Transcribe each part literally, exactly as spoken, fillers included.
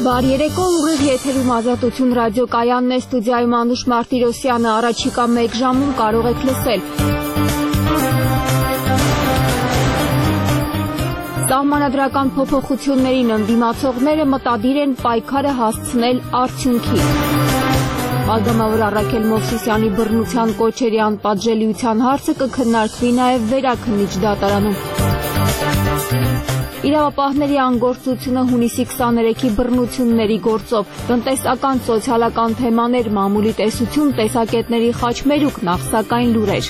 Բարի երեկո, ուղիղ եթերում Ազատություն ռադիոկայանն է, ստուդիայում Անուշ Մարտիրոսյանը, առաջիկա մեկ ժամում կարող եք լսել. Սահմանադրական փոփոխություններին ընդդիմացողները մտադիր են պայքարը հասցնել արդյունքի. Պատգամավոր Առաքել Մովսիսյանի բռնության կոչերի անպատժելիության հարցը կքննարկվի նաև վերաքննիչ դատարանում. Իրավապահների անգործությունը հունիսի քսաներեքի բռնությունների գործով, տնտեսական, սոցիալական թեմաներ, մամուլի տեսություն, տեսակետների խաչմերուկ, նախ սակայն լուրեր.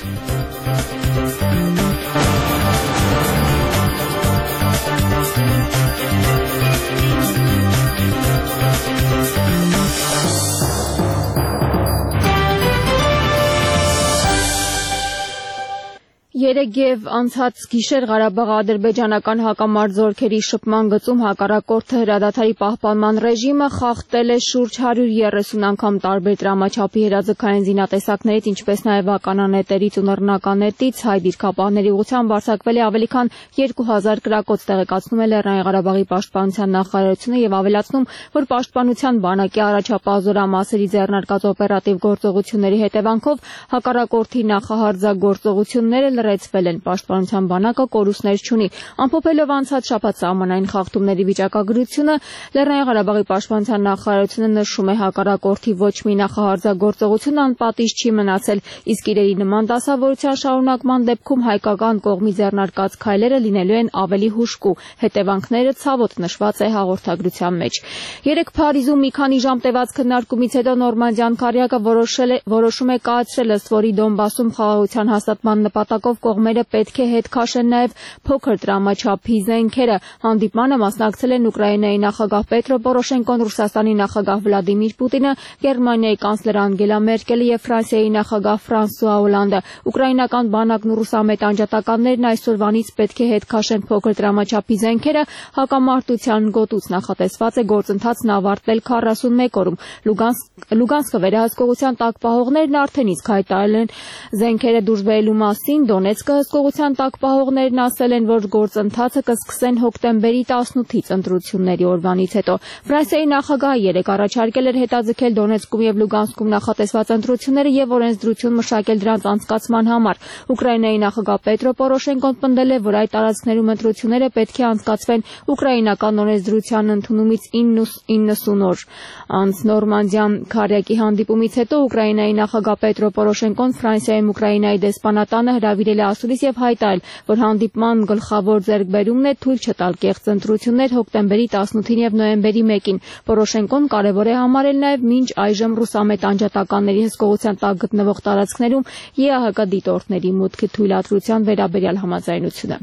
Երեկ և անցած գիշեր Ղարաբաղ-ադրբեջանական հակամարտ զորքերի շփման գծում հակառակորդը հրադադարի պահպանման ռեժիմը խախտել է շուրջ հարյուր երեսուն անգամ տարբեր տրամաչափի հրաձգային զինատեսակներից, ինչպես նաև ականանետերից ու նռնականետից հայ դիրքապահների ուղղությամբ արձակվել է ավելի քան երկու հազար կրակոց, տեղեկացնում է Լեռնային Ղարաբաղի պաշտպանության նախարարությունը և ավելացնում, որ պաշտպանության բանակի առաջապահ զորամասերի ձեռնարկած օպերատիվ գործողությունների հետևանքով հակառակորդի նախահարձակողությունները լրացվել են, պաշտպանության բանակը կորուստներ չունի։ Ամփոփելով անցած շաբաթ սահմանային խախտումների վիճակագրությունը, Լեռնային Ղարաբաղի պաշտպանության նախարարությունը նշում է, հակառակորդի ոչ մի նախահարձակողություն անպատիժ չի մնացել, իսկ իրերի նման դասավորության շարունակման դեպքում հայկական կողմի ձեռնարկած քայլերը լինելու են ավելի հուժկու, հետևանքները ցավոտ նշված է հաղորդագրության մեջ։ Երեկ Փարիզում մի քանի ժամ տևած քննարկումից հետո Նորմանդյան քարյակը որոշում է կայացրել, ըստ որի Դոնբասում խաղաղության հաստատման նպատակով կողմերը պետք է հետ քաշեն նաև փոքր տրամաչափի զենքերը։ Հանդիպմանը մասնակցել են Ուկրաինայի նախագահ Պետրո Պորոշենկոն, Ռուսաստանի նախագահ Վլադիմիր Պուտինը, Գերմանիայի կանցլեր Անգելա Մերկելը և Ֆրանսիայի նախագահ Ֆրանսուଆ Օլանդը։ Ուկրաինական բանակն ու ռուսամետ անջատականներն այսօրվանից պետք է հետ քաշեն փոքր տրամաչափի զենքերը, հակամարտության գոտուց նախատեսված է գործընթացն ավարտել քառասունմեկ օրում։ Լուգանսկը վերահսկողության տակ պահողներն արդեն իսկ հայտարարել են զենքերը դուրս բերելու մասին, Դոնեցկը հսկողության տակ պահողներն ասել են, որ գործընթացը կսկսեն հոկտեմբերի տասնութից ընտրությունների օրվանից հետո։ Ֆրանսիայի նախագահը երեկ առաջարկել էր հետաձգել Դոնեցկում և Լուգանսկում նախատեսված ընտրությունները և օրենսդրություն մշակել դրանց անցկացման համար։ Ուկրաինայի նախագահ Պետրո Պորոշենկոն պնդել է, որ այդ տարածքներում ընտրությունները պետք է անցկացվեն ուկրաինական օրենսդրության ընդունումից իննսուն օր անց։ Նորմանդյան քարյակի հանդիպումից հետո Ուկրաինայի նախագահ Պետրո Պորոշենկոն Ֆրանսիայում Ուկրաինայի դեսպանատանը հրավիրել է ասուլիս և հայտարարել, որ հանդիպման գլխավոր ձեռքբերումն է թույլ չտալ կեղծ ընտրություններ հոկտեմբերի տասնութին և նոյեմբերի մեկին։ Պորոշենկոն կարևոր է համարել նաև մինչ այժմ ռուսամետ անջատականների հսկողության տակ գտնվող տարածքներում ԵԱՀԿ դիտորդների մուտքի թույլատրության վերաբերյալ համաձայնությունը։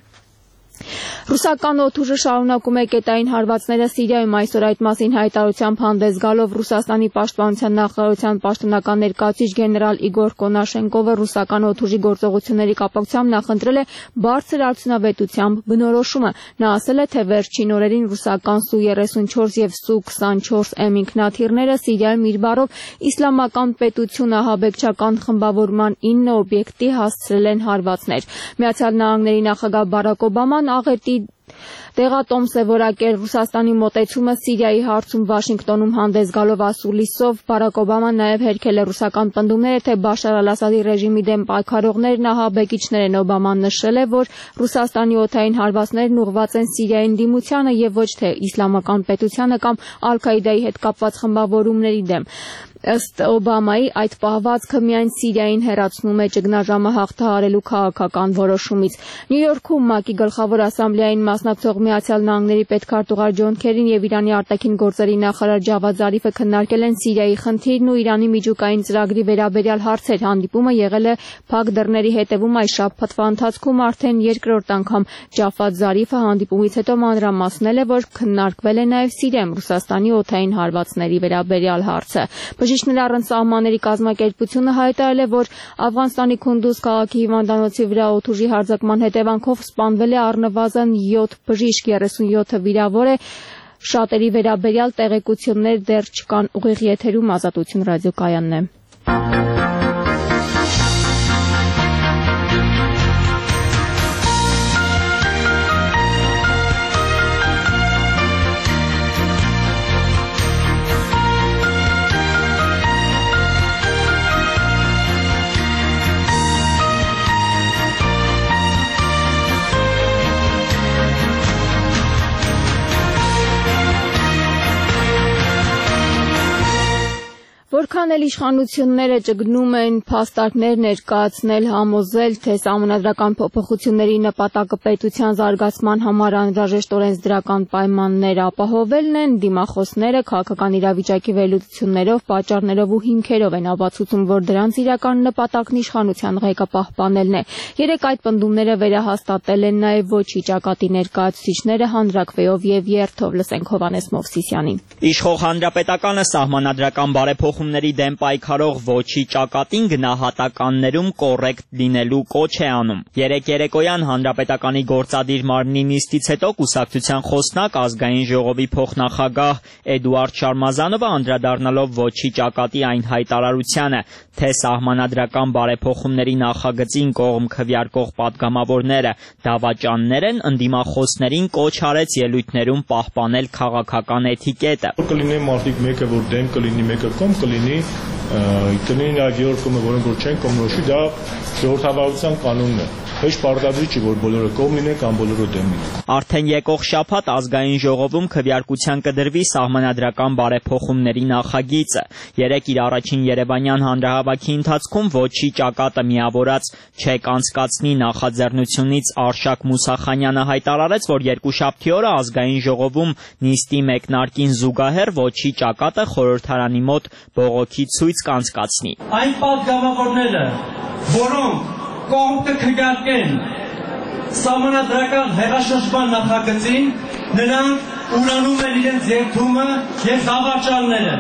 Ռուսական օդուժը շարունակում է կետային հարվածները Սիրիայում, այսօր այդ մասին հայտարարությամբ հանդես գալով Ռուսաստանի պաշտպանության նախարարության պաշտոնական ներկայացուցիչ գեներալ Իգոր Կոնաշենկովը ռուսական օդուժի գործողությունների կապակցությամբ նախընտրել է բարձր արդյունավետությամբ բնորոշումը։ Նա ասել է, թե վերջին օրերին ռուսական Սու երեսունչորս և Սու քսանչորս Էմ ինքնաթիռները Սիրիայում իր բառով իսլամական պետություն ահաբեկչական խմբավորման ինը օբյեկտի հասցրել են հարվածներ։ Միացյալ Նահանգների նախագահ Բարակ Օբաման աղետի դեղատոմս է որակել Ռուսաստանի մոտեցումը Սիրիայի հարցում Վաշինգտոնում հանդես գալով ասուլիսով։ Բարակ Օբաման նաև հերքել է ռուսական պնդումները, թե Բաշար Ալ-Ասադի ռեժիմի դեմ պայքարողներն ահաբեկիչներ են։ Օբաման նշել է, որ Ռուսաստանի օդային հարվածներն ուղղված են Սիրիայի ընդդիմությանը և ոչ թե իսլամական պետությանը կամ Ալ-Քաիդայի հետ կապված խմբավորումների դեմ։ Ըստ Օբամայի, այդ պահվածքը միայն Սիրիային հեռացնում է ճգնաժամը հաղթահարելու քաղաքական որոշումից։ Նյու Յորքում ՄԱԿ-ի գլխավոր ասամբլեային մասնակցող Միացյալ Նահանգների պետքարտուղար Ջոն Քերին և Իրանի արտաքին գործերի նախարար Ջավադ Զարիֆը քննարկել են Սիրիայի խնդիրն ու Իրանի միջուկային ծրագրի վերաբերյալ հարցեր։ Հանդիպումը եղել է փակ դռների հետևում այս շաբաթվա ընթացքում արդեն երկրորդ անգամ։ Ջավադ Զարիֆը հանդիպումից հետո մանրամասնել է, որ քննարկվել է նաև Սիրիայում Ռուսաստանի օդային հարվածների վերաբերյալ հարցը։ Բժիշկներ առանց սահմանների կազմակերպությունը հայտարարել է, որ Աֆղանստանի Քունդուզ քաղաքի հիվանդանոցի վրա օդուժի հարձակման հետևանքով սպանվել է առնվազն յոթ բժիշկ, երեսունյոթը վիրավոր է։ Շատերի վերաբերյալ տեղեկություններ դեռ չկան։ Ուղիղ եթերում Ազատություն ռադիոկայանն է։ Որքան էլ իշխանությունները ճգնում են փաստարկներ ներկայացնել, համոզել, թե սահմանադրական փոփոխությունների նպատակը պետության զարգացման համար անհրաժեշտ օրենսդրական պայմաններ ապահովելն են, դիմախոսները քաղաքական իրավիճակի վերլուծություններով, պատճառներով ու հիմքերով են ապացուցում, որ դրանց իրական նպատակն իշխանության ղեկը պահպանելն է։ Երեք այդ պնդումները վերահաստատել են նաև ոչի ճակատի ներկայացուցիչները հանրաքվեով եւ երթով։ Լսենք Հովհաննես Մովսիսյանին։ Իշխող հանրապետականը սահմանադրական բարեփոխումների դեմ պայքարող ոչի ճակատին գնահատականներում կոռեկտ լինելու կոչ է անում։ Երեկ երեկոյան հանրապետականի գործադիր մարմնի նիստից հետո կուսակցության խոսնակ ազգային ժողովի փոխնախագահ Էդուարդ Շարմազանովը անդրադառնալով ոչի ճակատի այն հայտարարությանը, թե սահմանադրական բարեփոխումների նախագծին կողմ քվեարկող պատգամավորները դավաճաններ են, ընդդիմախոսներին կոչ արեց ելույթներում պահպանել քաղաքական էթիկետը։ Կլինի մարդիկ մեկը որ դեմ կլինի, մեկը կողմ կլինի, կլինի նաև երրորդ կողմը, որոնք որ չեն կողմնորոշի, դա ժողովրդավարության կանոնն է։ Հեչ պարտադիր չի, որ բոլորը կողմ լինեն կամ բոլորը դեմ լինեն։ Արդեն եկող շաբաթ ազգային ժողովում քվեարկության կդրվի սահմանադրական բարեփոխումների նախագիծը։ Երեկ իր առաջին երևանյան հանրահավաքի ընթացքում ոչի ճակատը միավորած չեք անցկացնի նախաձեռնությունից Արշակ Մուսախանյանը հայտարարեց, որ երկուշաբթի օրը ազգային ժողովում նիստի մեկնարկին զուգահեռ ոչի ճակատը խորհրդարանի մոտ բողոքի ցույց կանցկացնի։ Այն պատգամավորները, որոնք կողմ կքվեարկեն սահմանադրական հեղաշրջման նախագծին, նրանք ուրանում են իրենց երդումը եւ դավաճանները։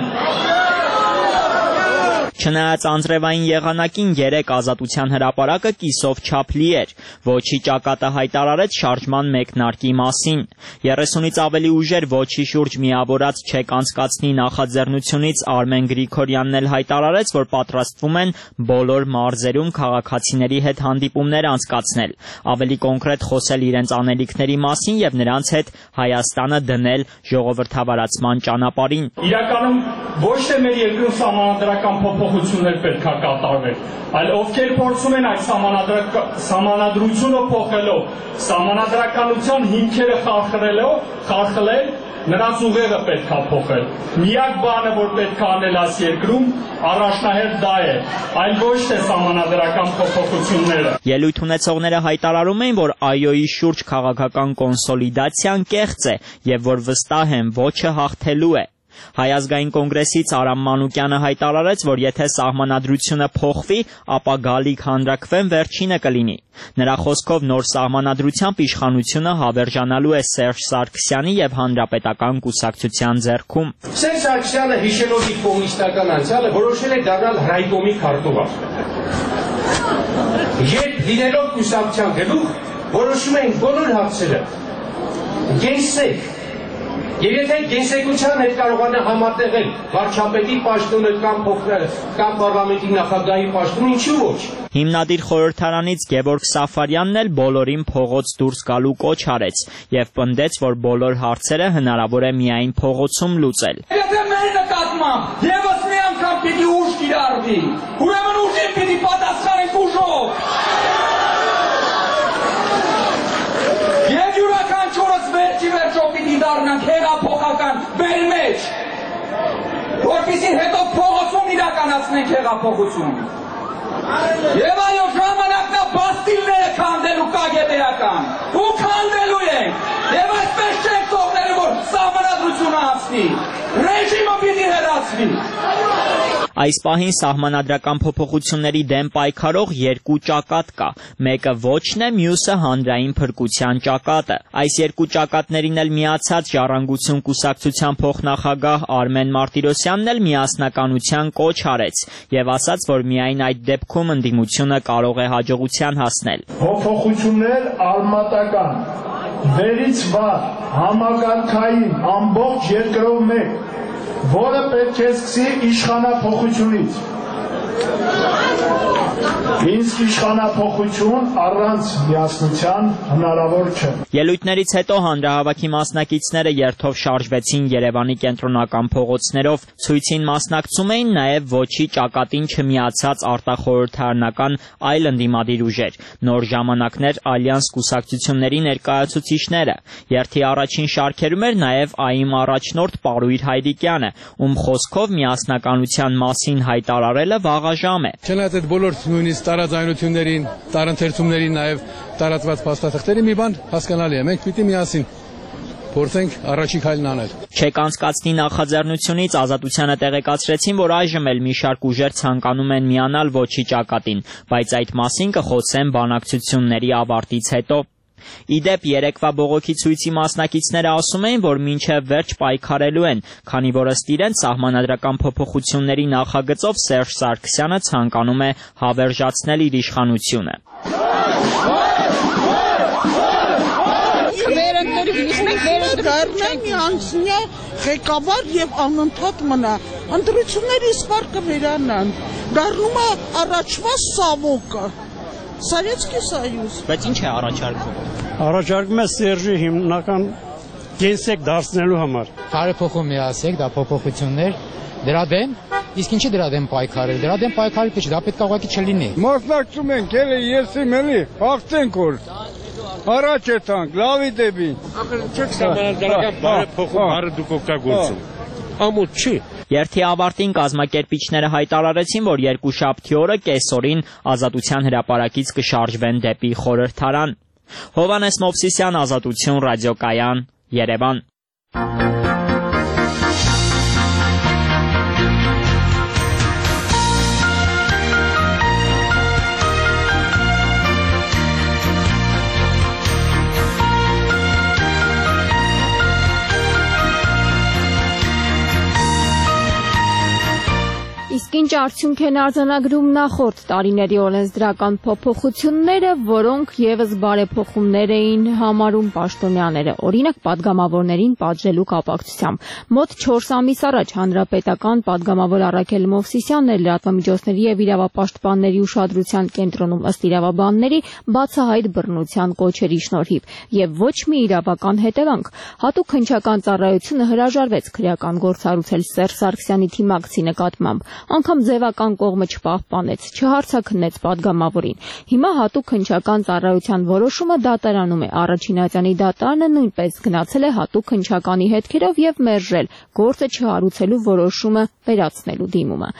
Չնայած անձրևային եղանակին երեք Ազատության հրապարակը կիսով չափլի էր, ոչի ճակատը հայտարարեց շարժման մեկնարկի մասին։ երեսունից ավելի ուժեր ոչի շուրջ միավորած չեք անցկացնի նախաձեռնությունից Արմեն Գրիգորյանն էլ հայտարարեց, որ պատրաստվում են բոլոր մարզերում քաղաքացիների հետ հանդիպումներ անցկացնել, ավելի կոնկրետ խոսել իրենց անելիքների մասին եւ նրանց հետ Հայաստանը դնել ժողովրդավարացման ճանապարհին։ Իրականում ոչ թե մեր երկրում սահմանադրական փոփոխություններ պետք է կատարվեն, այլ ովքեր փորձում են այդ սահմանադրությունը փոխելով, սահմանադրականության հիմքերը խարխլելով, խարխլել, նրանց ուղեղը պետք է փոխել։ Միակ բանը, որ պետք է անել այս երկրում, առաջնահերթ դա է, այլ ոչ թե սահմանադրական փոփոխությունները։ Ելույթ ունեցողները հայտարարում էին, որ ԱՅՈ-ի շուրջ քաղաքական կոնսոլիդացիան կեղծ է եւ որ վստահ են ոչը հաղթելու է։ Հայ ազգային կոնգրեսից Արամ Մանուկյանը հայտարարեց, որ եթե սահմանադրությունը փոխվի, ապա գալիք հանրաքվեն վերջինը կլինի։ Նրա խոսքով նոր սահմանադրությամբ իշխանությունը հավերժանալու է Սերժ Սարգսյանի եւ Հանրապետական կուսակցության ձեռքում։ Սերժ Սարգսյանը հիշելով իր կոմունիստական անցյալը որոշել է դառնալ ռայկոմի քարտուղար։ Երբ լինելով կուսակցության գլուխ, որոշում են բոլոր հարցերը գենսեք։ Եվ եթե գենսեկության հետ կարողանա համատեղել վարչապետի պաշտոնը կամ փոխել կամ պարլամենտի նախագահի պաշտոնը, ինչու ոչ։ Հիմնադիր խորհրդարանից Գևորգ Սաֆարյանն էլ բոլորին փողոց դուրս գալու կոչ արեց եւ պնդեց, որ բոլոր հարցերը հնարավոր է միայն փողոցում լուծել։ Եթե մեր նկատմամբ եւս մի անգամ պիտի ուժ կիրառվի, ուրեմն ուժին պիտի պատասխանենք ուժով։ Եվ յուրաքանչյուրս վերջի վերջո պիտի դառնանք հեղափոխական մեր մեջ, որպեսզի հետո փողոցում իրականացնենք հեղափոխություն։ Եվ այո, ժամանակն է բաստիլները քանդելու կագեբեական, ու քանդելու ենք, եւ այսպես չենք թողնելու, որ սահմանադրությունը անցնի, ռեժիմը պիտի հեռացվի։ Այս պահին սահմանադրական փոփոխությունների դեմ պայքարող երկու ճակատ կա, մեկը ոչն է, մյուսը հանրային փրկության ճակատը։ Այս երկու ճակատներին էլ միացած Ժառանգություն կուսակցության փոխնախագահ Արմեն Մարտիրոսյանն էլ միասնականության կոչ արեց եւ ասաց, որ միայն այդ դեպքում ընդդիմությունը կարող է հաջողության հասնել։ Փոփոխություններ արմատական, վերից վար, համակարգային, ամբողջ երկրով մեկ, որը պետք է սկսի իշխանափոխությունից։ Մինսկ իշխանափոխություն առանց միասնության հնարավոր չէ։ Ելույթներից հետո հանրահավաքի մասնակիցները երթով շարժվեցին Երևանի կենտրոնական փողոցներով, ցույցին մասնակցում էին նաև ոչի ճակատին չմիացած արտախորհրդարանական այլ ընդդիմադիր ուժեր, Նոր ժամանակներ Ալյանս կուսակցությունների ներկայացուցիչները։ Երթի առաջին շարքերում էր նաև ԱԻՄ առաջնորդ Պարույր Հայրիկյանը, ում խոսքով միասնականության մասին հայտարարելը վաղաժամ է։ Չնայած այդ բոլոր նույնիսկ տարաձայնություններին, տարընթերցումներին, նաև տարածված փաստաթղթերի մի բան հասկանալի է, մենք պիտի միասին փորձենք առաջի քայլն անել։ Չեք անցկացնի նախաձեռնությունից Ազատությանը տեղեկացրեցին, որ այժմ էլ մի շարք ուժեր ցանկանում են միանալ ոչի ճակատին, բայց այդ մասին կխոսեն բանակցությունների ավարտից հետո։ Իդեպ երեկվա բողոքի ցույցի մասնակիցները ասում էին, որ մինչև վերջ պայքարելու են, քանի որ ըստ իրենց սահմանադրական փոփոխությունների նախագծով Սերժ Սարգսյանը ցանկանում է հավերժացնել իր իշխանությունը։ Ղեկավար եւ անընդհատ մնա։ Ընտրությունների սպարկը վերանան։ Դառնում է առաջվա սավոկը։ Սովետский Союз։ Բայց ինչ է առաջարկում։ Առաջարկում է Սերժի հիմնական կենսեք դարձնելու համար։ Բարեփոխում միասեք, դա փոփոխություններ, դրա դեմ, իսկ ինչի դրա դեմ պայքարել։ Դրա դեմ պայքարել պետք է, դա պետք է ուղղակի չլինի։ Մասնակցում ենք, ելի եսի մելի, հաղթենք որ։ Առաջ եթանք, լավի դեպի։ Ախր չեք սահմանադրական բարեփոխում, բարը դուք օգտագործում։ Ամոթ չի։ Երթի ավարտին կազմակերպիչները հայտարարեցին, որ երկուշաբթի օրը կեսօրին Ազատության հրապարակից կշարժվեն դեպի խորհրդարան։ Հովհաննես Մովսիսյան, Ազատություն ռադիոկայան, Երևան։ Իսկ ինչ արդյունք են արձանագրում նախորդ տարիների օրենսդրական փոփոխությունները, որոնք եւս բարեփոխումներ էին համարում պաշտոնյաները, օրինակ падգամավորներին պատժելու կապակցությամբ։ Մոտ չորս ամիս առաջ հանրապետական падգամավոր Առաքել Մովսիսյանն էր լրատվամիջոցների եւ իրավապաշտպանների ուշադրության կենտրոնում ըստ իրավաբանների բացահայտ բռնության կոչերի շնորհիվ եւ ոչ մի իրավական հետևանք։ Հատուկ հնչական ծառայությունը հրաժարվեց քրեական գործառույթել Սերժ Սարգսյանի թիմակցի նկատմամբ։ Անգամ ձևական կողմը չպահպանեց, չհարցաքննեց падգամավորին։ Հիմա հատուկ հնչական ծառայության որոշումը դատարանում է։ Առաջին ատյանի դատարանը նույնպես գնացել է հատուկ հնչականի հետքերով եւ մերժել գործը չհարուցելու որոշումը վերացնելու դիմումը։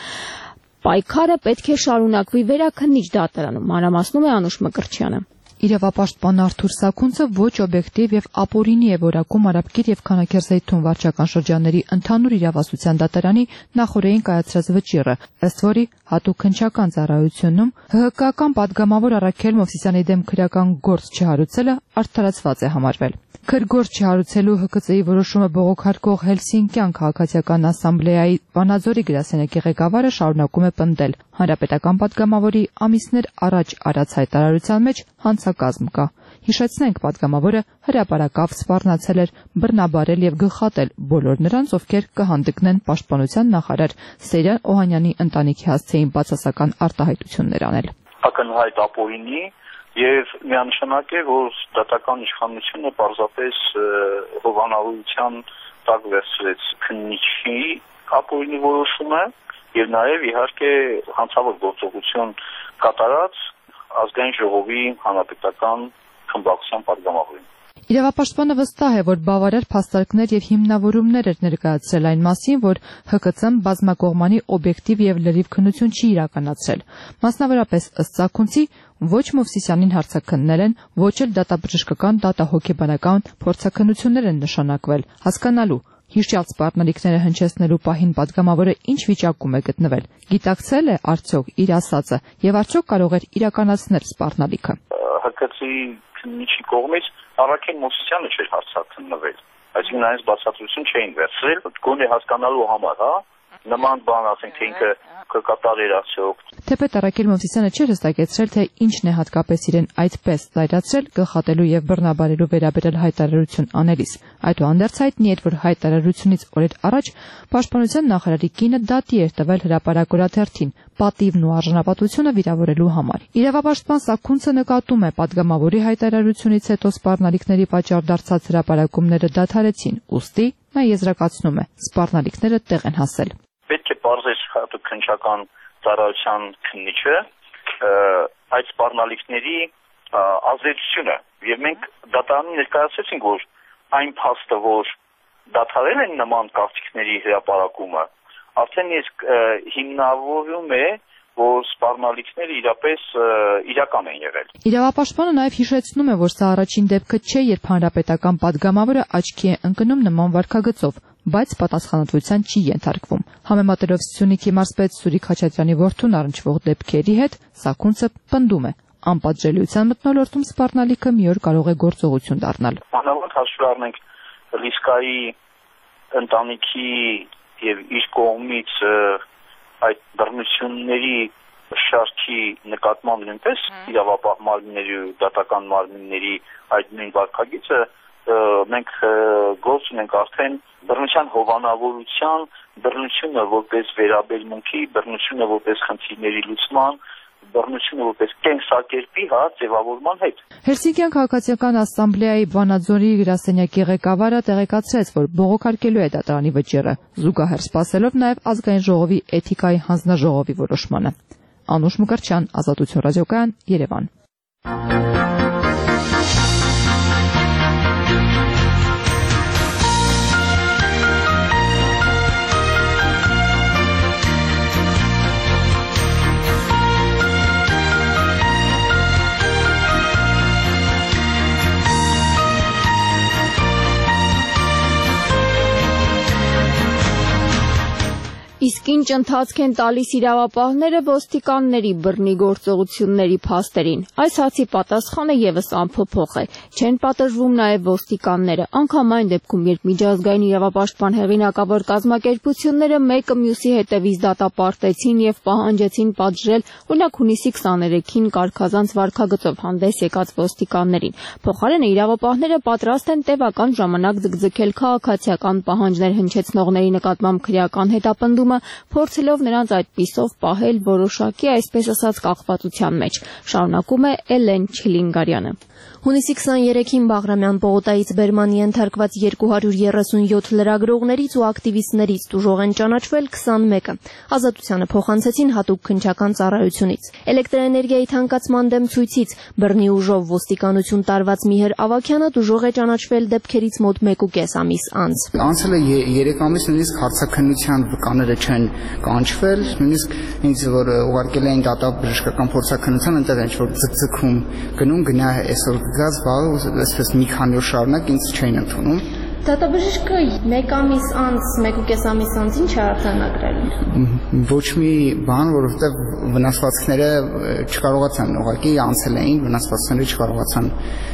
Պայքարը պետք է շարունակվի վերաքննիչ դատարանում, մանրամասնում է Անուշ Մկրտչյանը։ Իրավապաշտպան Արթուր Սաքունցը ոչ օբյեկտիվ եւ ապօրինի է որակում Արաբկիր եւ Քանաքերձայթուն վարչական շրջանների ընդհանուր իրավասության դատարանի նախորդին կայացրած վճիռը, ըստ որի հատուկ հնչական ծառայությունում ՀՀԿ-ական падգամավոր Առաքել Մովսիսյանի դեմ քրեական գործ չհարուցելը արդարացված է համարվել։ Քրգործ չհարուցելու ՀԿՑ-ի որոշումը բողոքարկող Հելսինկյան քաղաքացիական ասամբլեայի Վանաձորի գրասենյակի ղեկավարը շարունակում է պնդել։ Հանրապետական падգամավորի ամիսներ առաջ արած հայտարարության մեջ հանցակազմ կա։ Հիշեցնենք, падգամավորը հրապարակավ սպառնացել էր բռնաբարել եւ գլխատել բոլոր նրանց, ովքեր կհանդգնեն պաշտպանության նախարար Սեյրան Օհանյանի ընտանիքի հասցեին բացասական արտահայտություններ անել։ Ակնհայտ ապօրինի Եվ միանշանակ է, որ դատական իշխանությունը պարզապես հովանավորության տակ վերցրեց քննիչի ապօրինի որոշումը եւ նաեւ իհարկե հանցավոր գործողություն կատարած ազգային ժողովի հանրապետական խմբակցության падգամավորին։ Իրավապաշտպանը վստահ է, որ բավարար փաստարկներ եւ հիմնավորումներ էր ներկայացրել այն մասին, որ ՀԿՑ-ն բազմակողմանի օբյեկտիվ եւ լրիվ քննություն չի իրականացրել։ Մասնավորապես ըստ Սաքունցի ոչ Մովսիսյանին հարցաքննել են, ոչ էլ դատաբժշկական դատահոգեբանական փորձաքննություններ են նշանակվել, հասկանալու հիշյալ սպառնալիքները հնչեցնելու պահին падգամավորը ինչ վիճակում է գտնվել, գիտակցել է արդյոք իր ասածը եւ արդյոք կարող էր իրականացնել սպառնալիքը։ ՀԿՑ-ի քննիչի կողմից Առաքել Մովսիսյանը չէր հարցաքննվել, այսինքն այնպես բացատրություն չէին վերցրել, գոնե հասկանալու համար, հա, նման բան, ասենք թե ինքը կկատարեր արդյոք։ Թեպետ Արաքել Մովսիսյանը չէր հստակեցրել, թե ինչն է հատկապես իրեն այդպես զայրացրել գլխատելու եւ բռնաբարելու վերաբերել հայտարարություն անելիս։ Այդուհանդերձ հայտնի էր, որ հայտարարությունից օրեր առաջ Պաշտպանության նախարարի կինը դատի էր տվել հրապարակորաթերթին պատիվն ու արժանապատվությունը վիրավորելու համար։ Իրավապաշտպան Սաքունցը նկատում է, պատգամավորի հայտարարությունից հետո սպառնալիքների պատճառ դարձած հրապարակումները դադարեցին, ուստի նա եզրակացնում է, սպառնալիքները տեղ են հասել։ Պետք է բարձր հատուկ քննչական ծառայության քննիչը այդ սպառնալիքների ազդեցությունը, եւ մենք դատարանին ներկայացրեցինք, որ այն փաստը, որ դադարել են նման կարծիքների հրապարակումը, արդեն իսկ հիմնավորում է, որ սպառնալիքները իրապես իրական են եղել։ Իրավապաշտպանը նաև հիշեցնում է, որ սա առաջին դեպքը չէ, երբ հանրապետական պատգամավորը աչքի է ընկնում նման վարքագծով, բայց պատասխանատվության չի ենթարկվում։ Համեմատելով Սյունիքի մարզպետ Սուրիկ Խաչատրյանի որդուն առնչվող դեպքերի հետ, Սաքունցը պնդում է, անպատժելիության մթնոլորտում սպառնալիքը մի օր կարող է գործողություն դառնալ։ Մանավանդ հաշվի առնենք Լիսկայի ընտանիքի եւ իր կողմից այդ բռնությունների շարքի նկատմամբ նույնպես իրավապահ մարմինների ու դատական մարմինների այդ նույն վարքագիծը մենք գործ ունենք արդեն բռնության հովանավորության, բռնությունը որպես վերաբերմունքի, բռնությունը որպես խնդիրների լուծման, բռնությունը որպես կենսակերպի հա ձևավորման հետ։ Հելսինկյան քաղաքացիական ասամբլեայի Վանաձորի գրասենյակի ղեկավարը տեղեկացրեց, որ բողոքարկելու է դատարանի վճիռը, զուգահեռ սպասելով նաև ազգային ժողովի էթիկայի հանձնաժողովի որոշմանը։ Անուշ Մկրտչյան, Ազատություն ռադիոկայան, Երևան։ Իսկ ինչ ընթացք են տալիս իրավապահները ոստիկանների բռնի գործողությունների փաստերին։ Այս հարցի պատասխանը եւս անփոփոխ է։ Չեն պատժվում նաեւ ոստիկանները, անգամ այն դեպքում, երբ միջազգային իրավապաշտպան հեղինակավոր կազմակերպությունները մեկը մյուսի հետևից դատապարտեցին եւ պահանջեցին պատժել, օրինակ հունիսի քսաներեքին կարգազանց վարքագծով հանդես եկած ոստիկաններին։ Փոխարենը իրավապահները պատրաստ են տևական ժամանակ ձգձգել քաղաքացիական պահանջներ հնչեցնողների նկատմամբ քրեական հետապնդում, փորձելով նրանց այդպիսով պահել որոշակի, այսպես ասած, կախվածության մեջ, շարունակում է Էլեն Չիլինգարյանը։ Հունիսի քսաներեքին Բաղրամյան պողոտայից բերման ենթարկված երկու հարյուր երեսունյոթ լրագրողներից ու ակտիվիստներից տուժող են ճանաչվել քսանմեկը։ Ազատությանը փոխանցեցին հատուկ քննչական ծառայությունից։ Էլեկտրաէներգիայի թանկացման դեմ ցույցից բռնի ուժով ոստիկանություն տարված Միհեր Ավագյանը տուժող է ճանաչվել դեպքերից մոտ մեկ ու կես ամիս անց։ Անցել է երեք ամիս, նույնիսկ հարցաքննության վկաները չեն կանչվել, նույնիսկ ինձ որ ուղարկել էին դատաբժշկական փորձաքննության, այնտեղ ինչ որ ձգձգում գնում գնա այսօր գազ բաղը, այսպես մի քանի օր շարունակ ինձ չէին ընդունում։ Դատաբժիշկը մեկ ամիս անց, մեկ ու կես ամիս անց ինչ է արձանագրել։ Ոչ մի բան, որովհետև վնասվածքները չկարողացան, ուղղակի անցել էին, վնասվածքները չկարողացան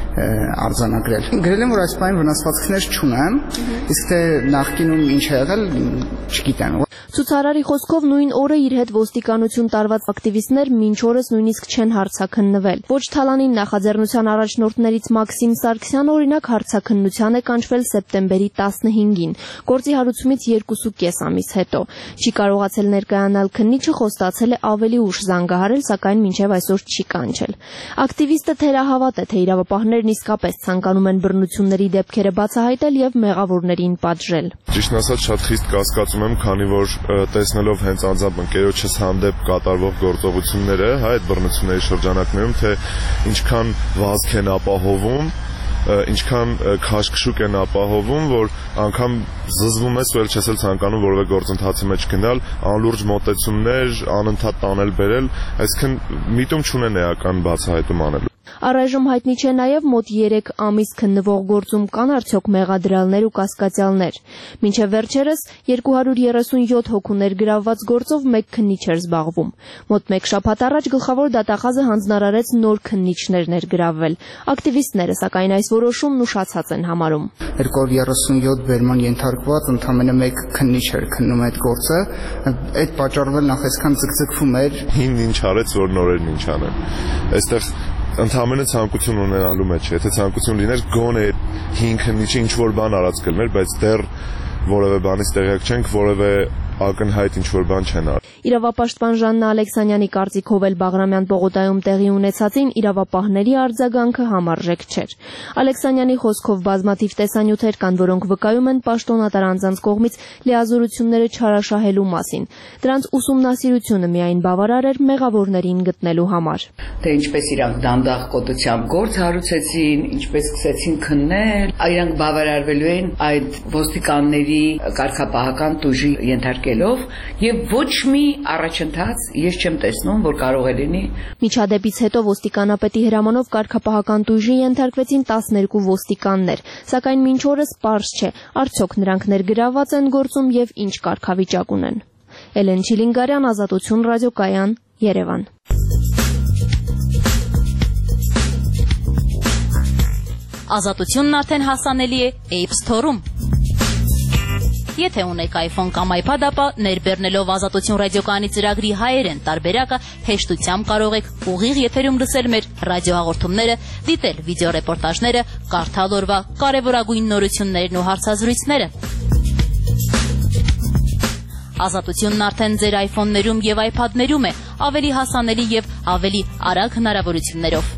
արձանագրել։ Գրել եմ, որ այս բանը վնասվածքներ չունեմ, իսկ թե նախկինում ինչ է եղել, չգիտեմ։ Ցուցարարի խոսքով նույն օրը իր հետ ոստիկանություն տարված ակտիվիստներ մինչ օրս նույնիսկ չեն հարցաքննվել։ Ոչ Թալանին նախաձեռնության առաջնորդներից Մաքսիմ Սարգսյանը օրինակ հարցաքննության է կանչվել սեպտեմբերի տասնհինգին, գործի հարուցումից երկու ու կես ամիս հետո։ Չի կարողացել ներկայանալ քննիչը, խոստացել է ավելի ուշ զանգահարել, սակայն մինչև այսօր չի կանչել։ Ակտիվիստը թերահավատ է, թե իրավապահներն իսկապես ցանկանում են բռնությունների դեպքերը բացահայտել եւ մեղավորներին պատժել։ Ճիշտն ասած, շատ խիստ կասկածում եմ, քանի որ տեսնելով հենց անձամբ ընկերոջս հանդեպ կատարվող գործողությունները, հա, այդ բռնությունների շրջանակներում, թե ինչքան վազք են ապահովում, ինչքան քաշքշուկ են ապահովում, որ անգամ զզվում ես, որ չես էլ ցանկանում որևէ գործընթացի մեջ գնալ, անլուրջ մոտեցումներ, անընդհատ տանել բերել, այսինքն միտում չունեն էական բացահայտում անելու։ Առայժմ հայտնի չէ նաև մոտ երեք ամիս քննվող գործում կան արդյոք մեղադրյալներ ու կասկածյալներ։ Մինչև վերջերս երկու հարյուր երեսունյոթ հոգու ներգրավված գործով մեկ քննիչ էր զբաղվում։ Մոտ մեկ շաբաթ առաջ գլխավոր դատախազը հանձնարարեց նոր քննիչներ ներգրավվել։ Ակտիվիստները սակայն այս որոշումն ուշացած են համարում։ երկու հարյուր երեսունյոթ բերման ենթարկված ընդամենը մեկ քննիչ էր քննում այդ գործը, այդ պատճառով նախ այսքան ձգձգվում էր։ Հին ինչ արեց, որ նորերն ինչ անեն։ Այստեղ ընդամենը ցանկություն ունենալու մեջ, եթե ցանկություն լիներ, գոնե հին քննիչը ինչ որ բան արած կլներ, բայց դեռ որևէ բանից տեղյակ չենք, որևէ ակնհայտ ինչ-որ բան չեն արել։ Իրավապաշտպան Ժաննա Ալեքսանյանի կարծիքով էլ Բաղրամյան պողոտայում տեղի ունեցածին իրավապահների արձագանքը համարժեք չէր։ Ալեքսանյանի խոսքով բազմաթիվ տեսանյութեր կան, որոնք վկայում են պաշտոնատար անձանց կողմից լիազորությունները չարաշահելու մասին։ Դրանց ուսումնասիրությունը միայն բավարար էր մեղավորներին գտնելու համար։ Թե ինչպես իրանք դանդաղ կոտությամբ գործ հարուցեցին, ինչպես սկսեցին քննել, իրանք բավարարվելու են այդ ոստիկանների կարգապահական տուժի ենթարկելով եւ ոչ մի առաջընթաց ես չեմ տեսնում, որ կարող է լինի։ Միջադեպից հետո ոստիկանապետի հրամանով կարգապահական տուժի ենթարկվեցին տասներկու ոստիկաններ, սակայն մինչ օրս պարզ չէ, արդյոք նրանք ներգրավված են գործում եւ ինչ կարգավիճակ ունեն։ Էլեն Չիլինգարյան, Ազատություն ռադիոկայան, Երևան։ Ազատությունն արդեն հասանելի է App Store-ում։ Եթե ունեք iPhone կամ iPad, ապա ներբեռնելով Ազատություն ռադիոկայանի ծրագրի հայերեն տարբերակը հեշտությամբ կարող եք ուղիղ եթերում լսել մեր ռադիոհաղորդումները, դիտել վիդեոռեպորտաժները, կարդալ օրվա կարևորագույն նորություններն ու հարցազրույցները։ Ազատությունն արդեն ձեր iPhone-ներում եւ iPad-ներում է, ավելի հասանելի եւ ավելի արագ հնարավորություններով։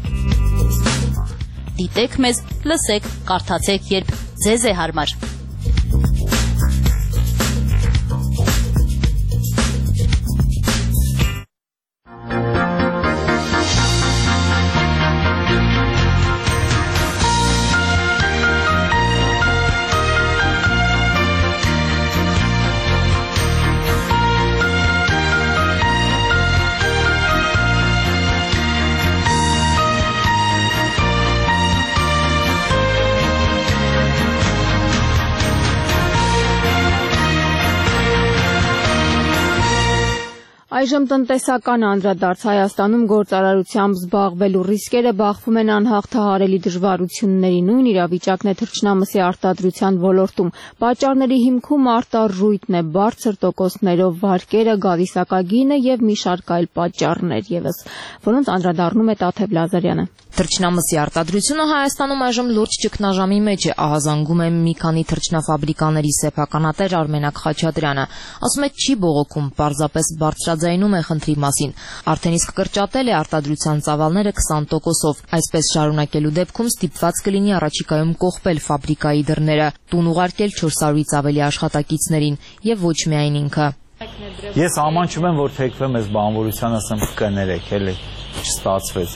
Դիտեք մեզ, լսեք, կարդացեք, երբ ձեզ է հարմար։ Այժմ տնտեսական անդրադարձ Հայաստանում գործարարությամբ զբաղվելու ռիսկերը բախվում են անհաղթահարելի դժվարությունների, նույն իրավիճակն է թռչնամսի արտադրության ոլորտում։ Պատճառների հիմքում արտառույթն է, բարձր տոկոսներով վարկերը, գալիսակագինը եւ մի շարք այլ պատճառներ եւս, որոնց անդրադառնում է Տաթև Լազարյանը։ Թռչնամսի արտադրությունը Հայաստանում այժմ լուրջ ճգնաժամի մեջ է, ահազանգում է մի քանի թռչնաֆաբրիկաների սեփականատեր Արմենակ Խաչատրյանը։ Ասում է, չի բողոքում, պարզապես բարձրաձայնում է խնդրի մասին։ Արդեն իսկ կրճատել է արտադրության ծավալները քսան տոկոսով։ Այսպես շարունակելու դեպքում ստիպված կլինի առաջիկայում կողպել ֆաբրիկայի դռները, տուն ուղարկել չորսարույց ավելի աշխատակիցներին եւ ոչ միայն ինքը։ Ես ամանչում եմ, որ թեքվեմ այս բանվորության, ասեմ կներեք, էլի չստացվեց։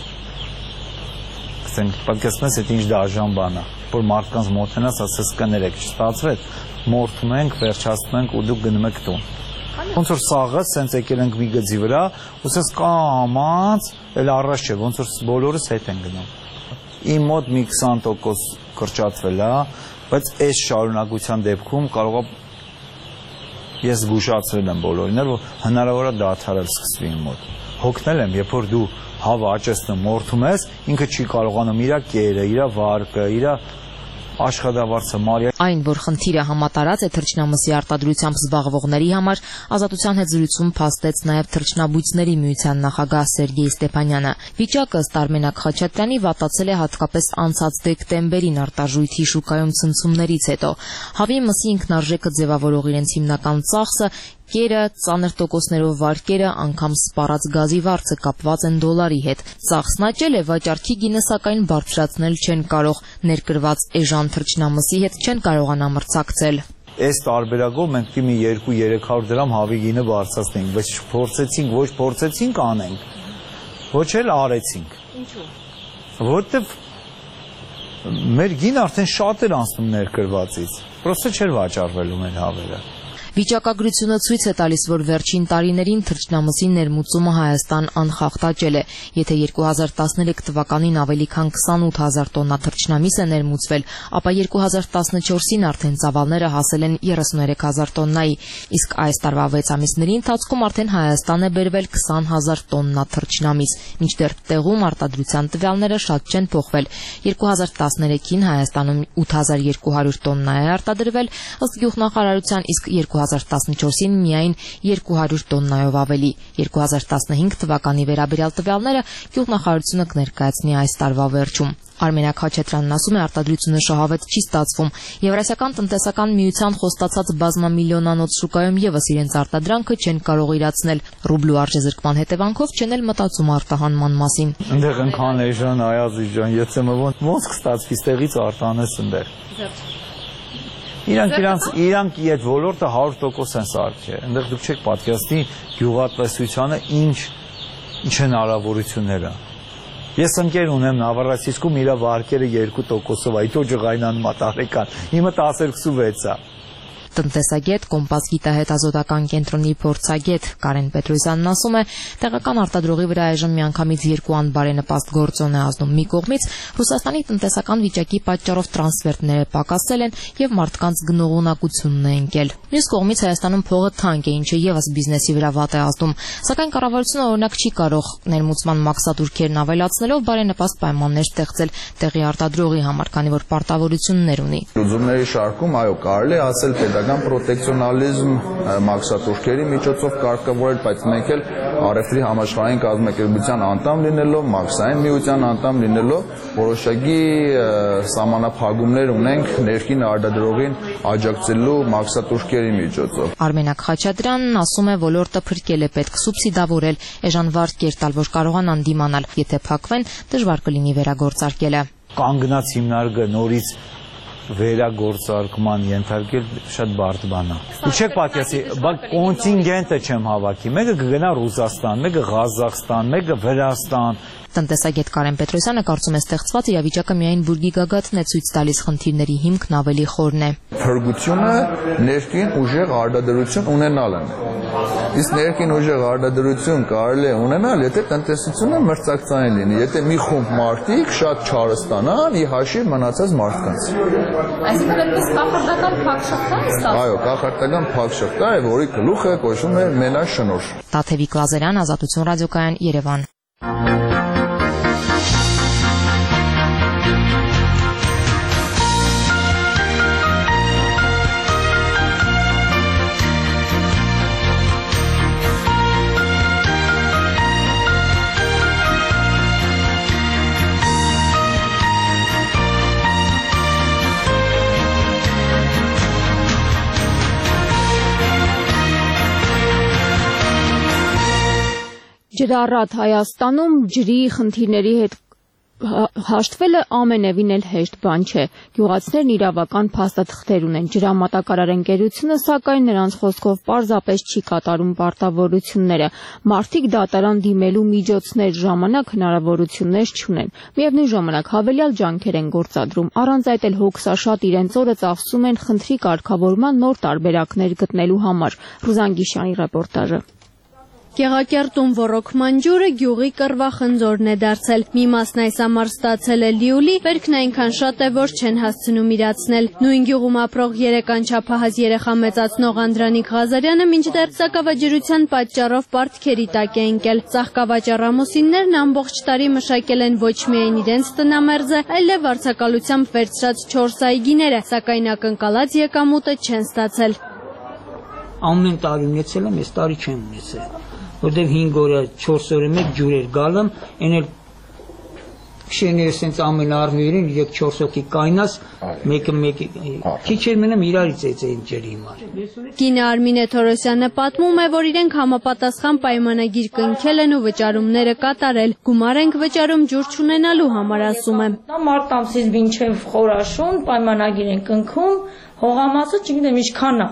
Պակեսնես այդ ինչ դաժան բան է, որ մարդկանց մոտենաս ասես կներեք, չստացվեց, մորթում ենք, վերջացնում ենք ու դուք գնում եք տուն։ Ոնց որ սաղը սենց եկել ենք մի գծի վրա, ուսես կամած, էլ առաջ չէ, ոնց որ բոլորս հետ են գնում։ Իմ մոտ մի քսան տոկոս կրճատվել է, բայց այս շարունակության դեպքում կարող է ես զգուշացրել եմ բոլորին, որ հնարավոր է դադարել սկսվի իմ մոտ։ Հոգնել եմ, երբ որ դու հավը աճեցնում, մորթում ես, ինքը չի կարողանում իրա կերը, իրա վարկը, իրա աշխատավարձը մարիա։ Այն, որ խնդիրը համատարած է թռչնամսի արտադրությամբ զբաղվողների համար, Ազատության հետ զրույցում փաստեց նաև թռչնաբույծների միության նախագահ Սերգեյ Ստեփանյանը։ Վիճակը ըստ Արմենակ Խաչատրյանի վատացել է հատկապես անցած դեկտեմբերին արտարժույթի շուկայում ցնցումներից հետո։ Հավի մսի ինքնարժեքը ձևավորող իրենց հիմնական ծախսը, կերը, ծանր տոկոսներով վարկերը, անգամ սպառած գազի վարձը կապված են դոլարի հետ։ Ծախսն աճել է, վաճառքի գինը սակայն բարձրացնել չեն կարող, ներկրված էժան թռչնամսի հետ չեն կարողանա մրցակցել։ Այս տարբերակով մենք պիտի մի երկու-երեք հարյուր դրամ հավի գինը բարձրացնենք, բայց փորձեցինք, ոչ փորձեցինք անենք, ոչ էլ արեցինք։ Ինչու՞։ Որտեվ մեր գինը արդեն շատ էր անցնում ներկրվածից, պրոստը չէր վաճառվելու մեր հավերը։ Վիճակագրությունը ցույց է տալիս, որ վերջին տարիներին թռչնամսի ներմուծումը Հայաստան անխախտ աճել է։ Եթե երկու հազար տասներեք թվականին ավելի քան քսանութ հազար տոննա թռչնամիս է ներմուծվել, ապա երկու հազար տասնչորսին արդեն ծավալները հասել են երեսուներեք հազար տոննայի, իսկ այս տարվա վեց ամիսների ընթացքում արդեն Հայաստան է բերվել քսան հազար տոննա թռչնամիս, մինչդեռ տեղում արտադրության տվյալները շատ չեն փոխվել։ երկու հազար տասներեքին Հայաստանում ութ հազար երկու հարյուր տոննա է արտադրվել, ըստ գյուղնախարարության, իսկ երկու հազար տասնչորսին միայն երկու հարյուր տոննայով ավելի։ երկու հազար տասնհինգ թվականի վերաբերյալ տվյալները գյուղնախարարությունը կներկայացնի այս տարվա վերջում։ Արմենակ Խաչատրյանն ասում է, արտադրությունը շահավետ չի ստացվում։ Եվրասիական տնտեսական միության խոստացած բազմամիլիոնանոց շուկայում եւս իրենց արտադրանքը չեն կարող իրացնել։ Ռուբլու արժեզրկման հետևանքով չեն էլ մտածում արտահանման մասին։ Այնտեղ ընկան էժան, այազի ջան, եթե մոտ ոնց կստացվի ստեղից արտանես այնտեղ։ Իրանք իրանք իրանք այդ ոլորտը հարյուր տոկոս են սարքել։ Այնտեղ դուք չեք պատկերացնի գյուղատնտեսությանը ինչ ինչ հնարավորություններ են։ Ես ընկեր ունեմ Նավառացիսկում, իր վարկերը երկու տոկոսով, այդ օջղայնանում է տարեկան, իմը տասներկուսուվեց է։ Տնտեսագետ, Կոմպաս գիտահետազոտական կենտրոնի փորձագետ Կարեն Պետրոսյանն ասում է, տեղական արտադրողի վրա այժմ միանգամից երկու անբարենպաստ գործոն է ազդում։ Մի կողմից Ռուսաստանի տնտեսական վիճակի պատճառով տրանսֆերտները պակասել են եւ մարդկանց գնողունակությունն է ընկել։ Մյուս կողմից Հայաստանում փողը թանկ է, ինչը եւս բիզնեսի վրա վատ է ազդում։ Սակայն կառավարությունը օրինակ չի կարող ներմուծման մաքսատուրքերն ավելացնելով բարենպաստ պայմաններ ստեղծել տեղի արտադրողի համար, քանի որ պարտավորություններ ունի։ Լուծումների շարքում, այո, կարելի է ասել պրոտեկցիոնալիզմ մաքսատուրքերի միջոցով կարգավորել, բայց մենք էլ առևտրի համաշխարհային կազմակերպության անդամ լինելով, մաքսային միության անդամ լինելով, որոշակի սահմանափակումներ ունենք ներքին արտադրողին աջակցելու մաքսատուրքերի միջոցով։ Արմենակ Խաչատրյանն ասում է, ոլորտը փրկել է, պետք սուբսիդավորել, էժան վարկեր տալ, որ կարողանան դիմանալ, եթե փակվեն, դժվար կլինի վերագործարկելը։ Կանգնած հիմնարկը նորից վերագործարկման ենթարկել շատ բարդ բան է։ Դու չեք պատկերացնի, բայց կոնտինգենտը չեմ հավաքի։ Մեկը կգնա Ռուսաստան, մեկը Ղազախստան, մեկը Վրաստան։ Տնտեսագետ Կարեն Պետրոսյանը կարծում է, ստեղծված իրավիճակը միայն բուրգի գագաթն է ցույց տալիս, խնդիրների հիմքն ավելի խորն է։ Փրկությունը ներքին ուժեղ արտադրություն ունենալն է։ Իսկ ներքին ուժեղ արտադրություն կարելի է ունենալ, եթե տնտեսությունը մրցակցային լինի, եթե մի խումբ մարդիկ շատ չարը ստանան ի հաշիվ մնացած մարդկանց։ Այսինքն այդպես կախարդական փակ շղթա է ստացվում։ Այո, կախարդական փակ շղթա է, որի գլուխը կոչվում է մենաշնորհ։ Տաթևիկ Լազարյան, Ազատություն ռադիոկայան, Երևան։ Ջրառատ Հայաստանում ջրի խնդիրների հետ հաշտվելը ամենևին էլ հեշտ բան չէ։ Գյուղացիներն իրավական փաստաթղթեր ունեն։ Ջրամատակարար ընկերությունը, սակայն նրանց խոսքով պարզապես չի կատարում պարտավորությունները։ Մարդիկ դատարան դիմելու միջոցներ, ժամանակ, հնարավորություններ չունեն։ Միևնույն ժամանակ հավելյալ ջանքեր են գործադրում։ Առանց այդ էլ հոգսաշատ իրենց օրը ծախսում են խնդրի կարգավորման նոր տարբերակներ գտնելու համար։ Ռուզան Գիշյանի ռեպորտաժը։ Գեղակերտում ոռոգման ջուրը գյուղի կռվախնձորն է դարձել։ Մի մասն այս ամառ ստացել է լիուլի, վերքն այնքան շատ է, որ չեն հասցնում իրացնել։ Նույն գյուղում ապրող երեք անչափահաս երեխա մեծացնող Անդրանիկ Ղազարյանը մինչդեռ ծակավաճառության պատճառով պարտքերի տակ է ընկել։ Ծաղկավաճառ ամուսիններն ամբողջ տարի մշակել են ոչ միայն իրենց տնամերձը, այլև վարձակալությամբ վերցրած չորս այգիները, սակայն ակնկալած եկամուտը չեն ստացել։ Ամեն տարի ունեցել եմ, այս տարի չեմ ունեցել, որտեղ հինգ օրը, չորս օրը մեկ ջուր էր գալում, այն էլ քշերները սենց ամեն առնվերին երեք չորս հոգի կայնաս, մեկը մեկը քիչ էր մնում իրարից էծեին ջրի համար։ Կինը Արմինե Թորոսյանը պատմում է, որ իրենք համապատասխան պայմանագիր կնքել են ու վճարումները կատարել։ Գումար ենք վճարում ջուր չունենալու համար, ասում է։ Մարտ ամսից մինչև խորաշուն պայմանագիր են կնքում, հողամասը չգիտեմ ինչքան է։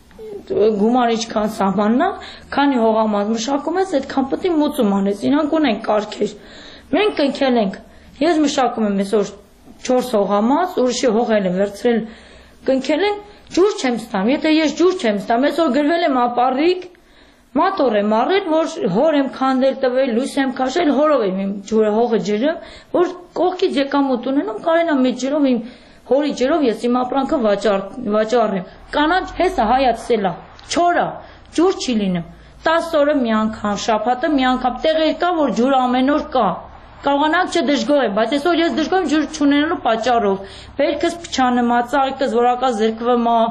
Գումար ինչքան սահմաննա, քանի հողամաս մշակում ես, այդքան պետք է մուծում անես, իրանք ունեն կարգեր։ Մենք կնքել ենք, ես մշակում եմ այսօր չորս հողամաս, ուրիշի հողեր եմ վերցրել կնքել են ջուր չեմ ստամ, եթե ես ջուր չեմ ստամ, այսօր գրվել եմ ապառիկ, մատոր եմ առել, որ հոր եմ քանդել տվել, լույս եմ քաշել, հորով եմ իմ ջուրը հողը ջրում, որ կողքից եկամուտ ունենամ, կարենա մի ջրով իմ հորի ջրով ես իմ ապրանքը վաճառեմ։ Կանաչ հեսա հայացել է, չորա, ջուր չի լինում։ տասը օրը մի անգամ, շաբաթը մի անգամ, տեղեր կա, որ ջուրը ամեն օր կա։ Կարողանանք չդժգոհ եմ, բայց այսօր ես դժգոհ եմ ջուր չունենալու պատճառով։ Բերքս փչանում է, ծաղիկս որակա զրկվում է,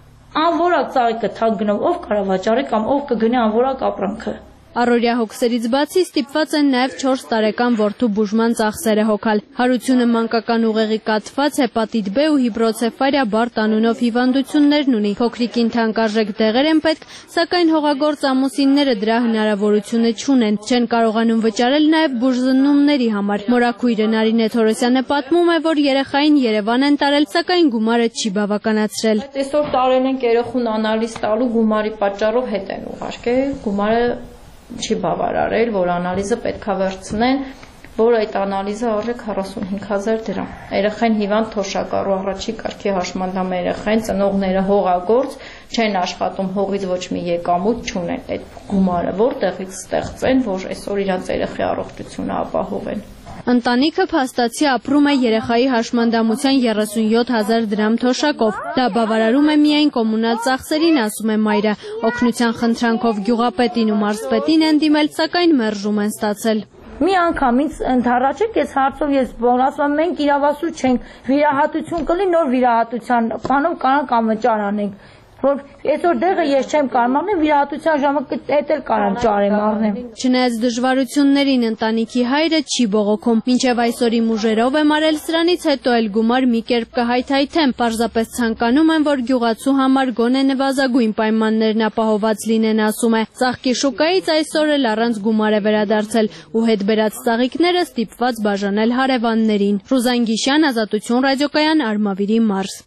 անորակ ծաղիկը թանկ գնով, ով կարա վաճառի կամ ով կգնի անորակ ապրանքը։ Առօրյա հոգսերից բացի ստիպված են նաև չորս տարեկան որդու բուժման ծախսերը հոգալ։ Հարությունը մանկական ուղեղի կաթված, հեպատիտ B ու հիբրոցեֆալիա բարդ անունով հիվանդություններն ունի։ Փոքրիկին թանկարժեք դեղեր են պետք, սակայն հողագործ ամուսինները դրա հնարավորությունը չունեն։ Չեն կարողանում վճարել նաև բուժզննումների համար։ Մորաքույրը Նարինե Թորոսյանը պատմում է, որ երեխային Երևան են տարել, սակայն գումարը չի բավականացրել։ Այսօր տարել ենք երեխուն անալիզ տալու գումարի պատճառով հետ են ուղարկել, գումարը չի բավարարել, որ անալիզը պետքա վերցնեն, որ այդ անալիզը արժե քառասունհինգ հազար դրամ։ Երեխային հիվանդ թոշակառու առաջի կարգի հաշմանդամ երեխային ծնողները հողագործ չեն աշխատում, հողից ոչ մի եկամուտ չունեն։ Այդ գումարը որտեղից ստեղծեն, որ այսօր իրանց երեխի առողջությունը ապահովեն։ Ընտանիքը փաստացի ապրում է երեխայի հաշմանդամության երեսունյոթ հազար դրամ թոշակով։ Դա բավարարում է միայն կոմունալ ծախսերին, ասում է մայրը։ Օգնության խնդրանքով գյուղապետին ու մարզպետին են դիմել, սակայն մերժում են ստացել։ Մի անգամ ինձ ընդառաջեք այս հարցով ես ասում եմ մենք իրավասու չենք, վիրահատություն կլինի, նոր վիրահատության բանով կարանք անվճար անենք։ Որ այսօր դեղը ես չեմ կարող առնել, վիրահատության ժամը այդ էլ կարամ ճարեմ առնեմ։ Չնայած դժվարություններին ընտանիքի հայրը չի բողոքում։ Մինչև այսօր իմ ուժերով եմ արել, սրանից հետո էլ գումար մի կերպ կհայթայթեմ։ Պարզապես ցանկանում եմ, որ գյուղացու համար գոնե նվազագույն պայմաններն ապահովված լինեն, ասում է։ Ծաղկի շուկայից այսօր էլ առանց գումար է վերադարձել ու հետ բերած ծաղիկները ստիպված բաժանել հարևաններին։ Ռուզան Գիշյան, Ազատություն ռադիոկայան, Արմավիրի մարզ։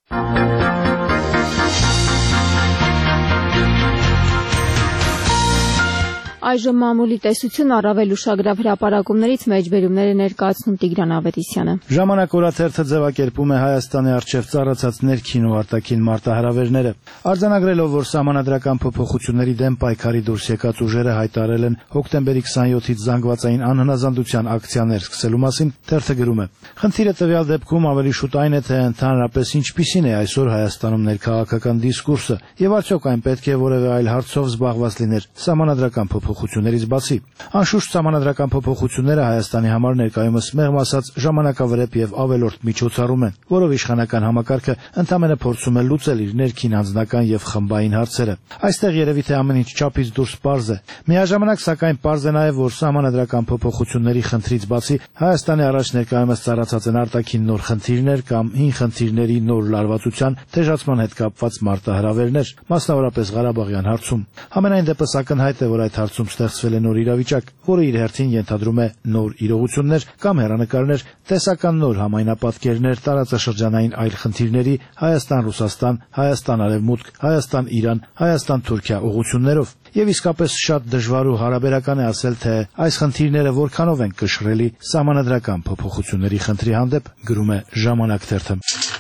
Այժմ մամուլի տեսություն առավել ուշագրավ հրապարակումներից մեջբերումներ է ներկայացնում Տիգրան Ավետիսյանը։ Ժամանակ օրաթերթը ձևակերպում է Հայաստանի առջև ծառացած ներքին ու արտաքին մարտահրավերները։ Արձանագրելով, որ սահմանադրական փոփոխությունների դեմ պայքարի դուրս եկած ուժերը հայտարարել են հոկտեմբերի քսանյոթից զանգվածային անհնազանդության ակցիաներ սկսելու մասին, թերթը գրում է. Խնդիրը տվյալ դեպքում ավելի շուտ այն է, թե ընդհանրապես ինչպիսին է այսօր Հայաստանում ներքաղաքական դիսկուրսը եւ արդյոք այն պետք է որևէ այլ հարցով զբաղված լիներ սահմանադրական փոփոխություններից բացի։ Անշուշտ սահմանադրական փոփոխությունները Հայաստանի համար ներկայումս մեղմ ասած ժամանակավրեպ եւ ավելորդ միջոցառում են, որով իշխանական համակարգը ընդամենը փորձում է լուծել իր ներքին անձնական եւ խմբային հարցերը։ Այստեղ երևի թե ամեն ինչ չափից դուրս պարզ է։ Միաժամանակ սակայն պարզ է նաեւ, որ սահմանադրական փոփոխությունների խնդրից բացի Հայաստանի առաջ ներկայումս ծառացած են արտաքին նոր խնդիրներ կամ հին խնդիրների նոր լարվածության թեժացման հետ կապված մարտահրավերներ, մասնավորապես Ղարաբաղյան հարցում։ Համենայն դեպս ակնհայտ է, որ այդ հարցում ստեղծվել է նոր իրավիճակ, որը իր հերթին ենթադրում է նոր իրողություններ կամ հեռանկարներ, տեսական նոր համայնապատկերներ տարածաշրջանային այլ խնդիրների Հայաստան-Ռուսաստան, Հայաստան-Արևմուտք, Հայաստան-Իրան, Հայաստան-Թուրքիա ուղղություններով։ Եվ իսկապես շատ դժվար ու հարաբերական է ասել, թե այս խնդիրները որքանով են կշռելի սահմանադրական փոփոխությունների խնդրի հանդեպ, գրում է Ժամանակ թերթը։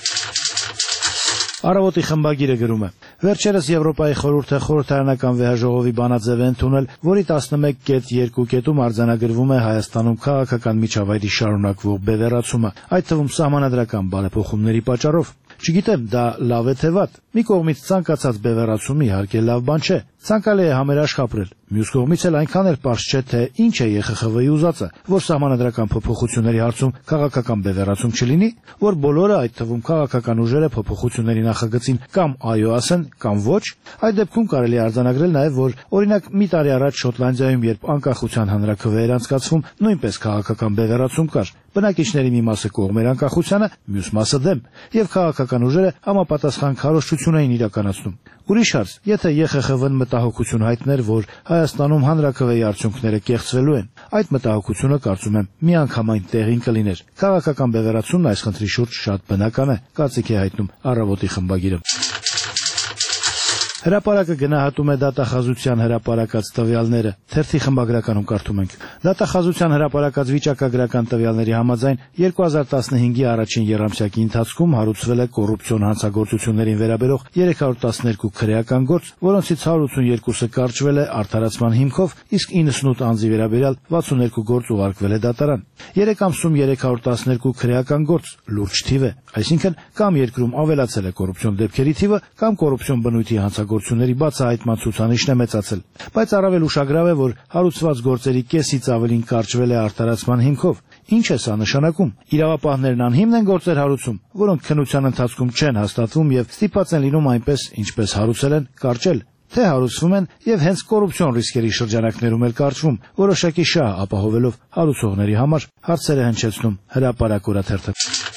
Առավոտի խմբագիրը գրում է. Վերջերս Եվրոպայի խորհուրդը խորհրդարանական վեհաժողովի բանաձև է ընդունել, որի տասնմեկ կետ երկու կետում արձանագրվում է Հայաստանում քաղաքական միջավայրի շարունակվող բևեռացումը, այդ թվում սահմանադրական բարեփոխումների պատճառով։ Չգիտեմ, դա լավ է թե վատ։ Մի կողմից ցանկացած բևեռացում իհարկե լավ բան չէ։ Ցանկալի է համերաշխ ապրել։ Մյուս կողմից էլ այնքան էլ պարզ չէ, թե ինչ է Է Խ Խ V-ի ուզածը, որ սահմանադրական փոփոխությունների հարցում քաղաքական բևեռացում չլինի, որ բոլորը, այդ թվում քաղաքական ուժերը փոփոխությունների նախագծին կամ այո ասեն, կամ ոչ։ Այդ դեպքում կարելի է արձանագրել նաև, որ օրինակ մի տարի առաջ Շոտլանդիայում, երբ անկախության հանրաքվե էր անցկացվում, նույնպես քաղաքական բևեռացում կար։ Բնակիչների մի մասը կողմ էր անկախությանը, մյուս մասը դեմ, եւ քաղաքական ուժերը համապատասխան քարոզչություն էին իրականացնում։ Ուրիշ հարց, եթե Է Խ Խ V-ն մտահոգություն հայտներ, որ Հայաստանում հանրաքվեի արդյունքները կեղծվելու են, այդ մտահոգությունը կարծում եմ միանգամայն տեղին կլիներ։ Քաղաքական բևեռացումն այս խնդրի շուրջ շատ բնական է, կարծիք է հայտնում Առավոտի խմբագիրը։ Հրապարակը գնահատում է դատախազության հրապարակած տվյալները։ Թերթի խմբագրականում կարդում ենք. Դատախազության հրապարակած վիճակագրական տվյալների համաձայն երկու հազար տասնհինգի առաջին եռամսյակի ընթացքում հարուցվել է կոռուպցիոն հանցագործություններին վերաբերող երեք հարյուր տասներկու քրեական գործ, որոնցից հարյուր ութսուներկուսը կարճվել է արդարացման հիմքով, իսկ իննսունութ անձի վերաբերյալ վաթսուներկու գործ ուղարկվել է դատարան։ Երեք ամսում երեք հարյուր տասներկու քրեական գործ լուրջ թիվ է, այսինքն կամ երկրում ավելացել է կոռուպցիոն դեպքերի թիվը, կամ կոռուպցիոն բնույթի հանցագործությունների բացահայտման ցուցանիշն է մեծացել։ Բայց առավել ուշագրավ է, որ հարուցված գործերի կեսից ավելին կարճվել է արդարացման հիմքով։ Ինչ է սա նշանակում։ Իրավապահներն անհիմն են գործեր հարուցում, որոնք քննության ընթացքում չեն հաստատվում եւ ստիպված են լինում այնպես, ինչպես հարուցել են, կարճել, թե հարուցվում են եւ հենց կոռուպցիոն ռիսկերի շրջանակներում էլ կարճվում, որոշակի շահ ապահովելով հարուցողների համար, հարցեր է հնչեցնում Հրապարակ օրաթերթը։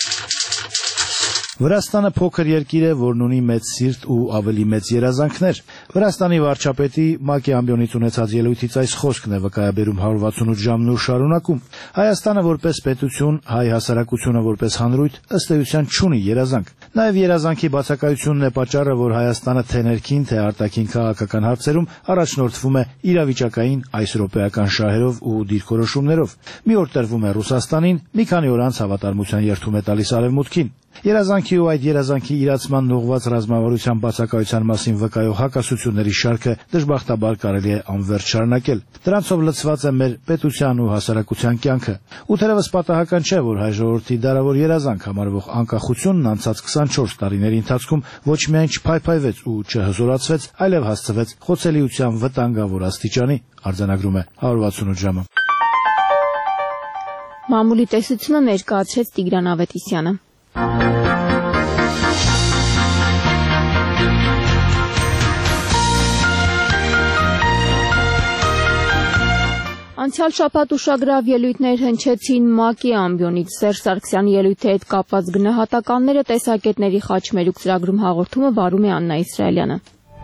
Վրաստանը փոքր երկիր է, որն ունի մեծ սիրտ ու ավելի մեծ երազանքներ։ Վրաստանի վարչապետի ՄԱԿ-ի ամբիոնից ունեցած ելույթից այս խոսքն է վկայաբերում հարյուր վաթսունութ ժամն ու շարունակում։ Հայաստանը որպես պետություն, հայ հասարակությունը որպես հանրույթ ըստ էության չունի երազանք։ Նաև երազանքի բացակայությունն է պատճառը, որ Հայաստանը թե ներքին, թե արտաքին քաղաքական հարցերում առաջնորդվում է իրավիճակային այս րոպեական շահերով ու դիրքորոշումներով։ Մի օր տրվում է Ռուսաստանին, մի քանի օր անց հավատարմության երդում է տալիս Արևմուտքին։ Երազանքի ու այդ երազանքի իրացման ուղղված ռազմավարության բացակայության մասին վկայող հակասությունների շարքը դժբախտաբար կարելի է անվերջ շարունակել։ Դրանցով լցված է մեր պետության ու հասարակության կյանքը։ Ու թերևս պատահական չէ, որ հայ ժողովրդի դարավոր երազանք համարվող անկախությունն անցած քսանչորս տարիների ընթացքում ոչ միայն չփայփայվեց ու չհզորացվեց, այլև հասցվեց խոցելիության վտանգավոր աստիճանի, արձանագրում է հարյուր վաթսունութ ժամը։ Մամուլի տեսությունը ներկայացրեց Տիգրան Ավետիսյանը։ Անցյալ շաբաթ ուշագրավ ելույթներ հնչեցին ՄԱԿ-ի ամբիոնից Սերժ Սարգսյանի ելույթի հետ կապված գնահատականները տեսակետների խաչմերուկ ծրագրում հաղորդումը վարում է Աննա Իսրայելյանը։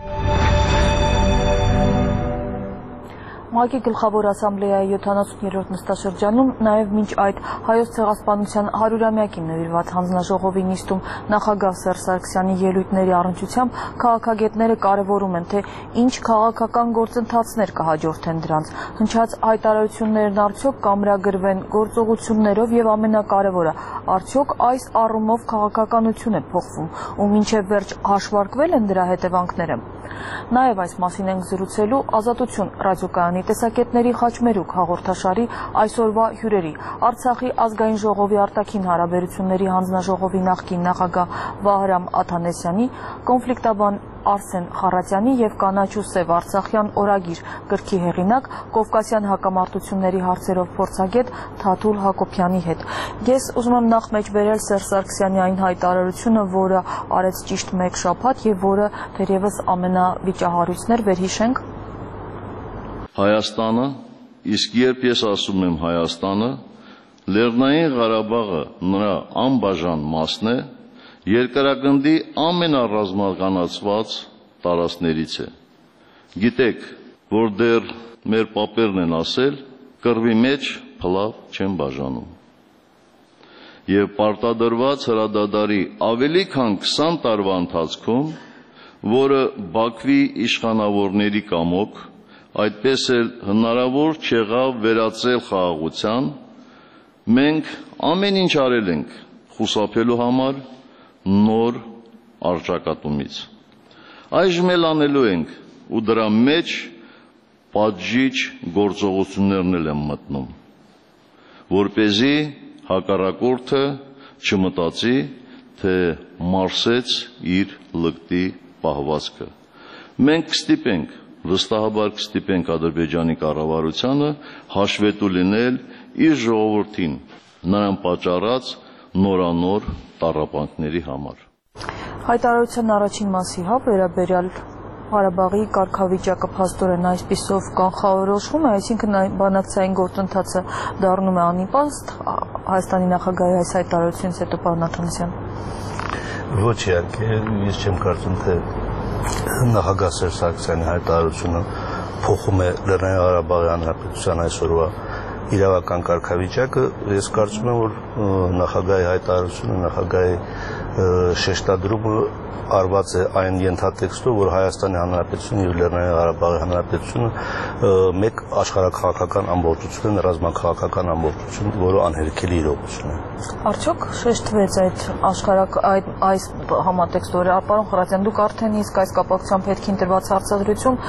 ՄԱԿ-ի գլխավոր ասամբլեայի յոթանասուներորդ նստաշրջանում նաև մինչ այդ հայոց ցեղասպանության հարյուրամյակին նվիրված հանձնաժողովի նիստում նախագահ Սերժ Սարգսյանի ելույթների առնչությամբ քաղաքագետները կարևորում են, թե ինչ քաղաքական գործընթացներ կհաջորդեն դրանց, հնչած հայտարարություններն արդյոք կամրագրվեն գործողություններով եւ ամենակարևորը, արդյոք այս առումով քաղաքականություն է փոխվում ու մինչև վերջ հաշվարկվել են դրա հետևանքները։ Նաև այս մասին ենք զրուցելու Ազատություն ռադիոկայանի տեսակետների խաչմերուկ հաղորդաշարի այսօրվա հյուրերի Արցախի ազգային ժողովի արտաքին հարաբերությունների հանձնաժողովի նախկին նախագահ Վահրամ Աթանեսյանի, կոնֆլիկտաբան Արսեն Խառատյանի եւ Կանաչու Սև Արցախյան օրագիր գրքի հեղինակ Կովկասյան հակամարտությունների հարցերով փորձագետ Թաթուլ Հակոբյանի հետ։ Ես ուզում եմ նախ մեջբերել Սերժ Սարգսյանի այն հայտարարությունը, որը արեց ճիշտ մեկ շաբաթ եւ որը դեռևս ամենավիճահարույցն էր, վերհիշենք։ Հայաստանը, իսկ երբ ես ասում եմ Հայաստանը, Լեռնային Ղարաբաղը նրա անբաժան մասն է, երկրագնդի ամենառազմականացված տարածքներից է։ Գիտեք, որ դեռ մեր պապերն են ասել, կռվի մեջ փլավ չեն բաժանում։ Եվ պարտադրված հրադադարի ավելի քան քսան տարվա ընթացքում, որը Բաքվի իշխանավորների կամոք, այդպես էլ հնարավոր չեղավ վերածել խաղաղության, մենք ամեն ինչ արել ենք խուսափելու համար նոր առճակատումից։ Այժմ էլ անելու ենք ու դրա մեջ պատժիչ գործողություններն էլ եմ մտնում, որպեսզի հակառակորդը չմտածի, թե մարսեց իր լկտի պահվածքը։ Մենք կստիպենք, վստահաբար կստիպենք Ադրբեջանի կառավարությանը հաշվետու լինել իր ժողովրդին, նրան պատճառած նորանոր տառապանքների համար։ Հայտարարության առաջին մասի հա վերաբերյալ Ղարաբաղի կարգավիճակը փաստորեն այսպիսով կանխորոշվում է, այսինքն բանակցային գործընթացը դառնում է անիպաստ Հայաստանի նախագահի այս հայտարարությունից հետո, պարոն Աթանեսյան։ Ոչ իհարկե, ես չեմ կարծում, թե նախագահ Սերժ Սարգսյանի հայտարարությունը փոխում է Լեռնային Ղարաբաղի Հանրապետության այսօրվա իրավական կարգավիճակը։ Ես կարծում եմ, որ նախագահի հայտարարությունը, նախագահի շեշտադրումը արված է այն ենթատեքստով, որ Հայաստանի Հանրապետությունը եւ Լեռնային Ղարաբաղի Հանրապետությունը մեկ աշխարհաքաղաքական ամբողջություն են, ռազմաքաղաքական ամբողջություն, որը անհերքելի իրողություն է։ Արդյոք շեշտվեց այդ աշխարհակ այդ այս համատեքստը, պարոն Խրատյան, դուք արդեն իսկ այս կապակցությամբ հետքին տրված հարցադրություն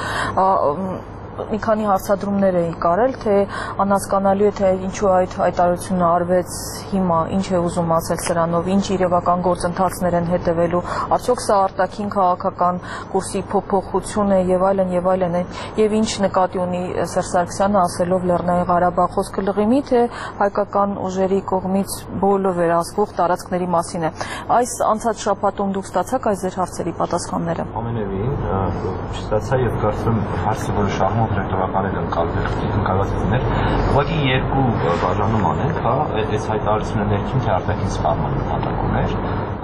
մի քանի հարցադրումներ էի կարել, թե անհասկանալի է, թե ինչու այդ հայտարարությունը արվեց հիմա, ինչ է ուզում ասել սրանով, ինչ իրավական գործընթացներ են հետևելու, արդյոք սա արտաքին քաղաքական կուրսի փոփոխություն է եւ այլն եւ այլն է, եւ ինչ նկատի ունի Սերժ Սարգսյանը ասելով Լեռնային Ղարաբաղ, խոսքը լղիմի թե հայկական ուժերի կողմից բոլոր վերահսկվող տարածքների մասին է։ Այս անցած շաբաթում դուք ստացաք այս ձեր հարցերի պատասխանները։ Ամենևին չստացա եւ կարծում եմ հարցը, որը շահում ռետորական ընկալված լիներ, ուղղակի երկու բաժանում անենք, հա, այս հայտարարությունը ներքին թե արտաքին սպառման նպատակ ուներ,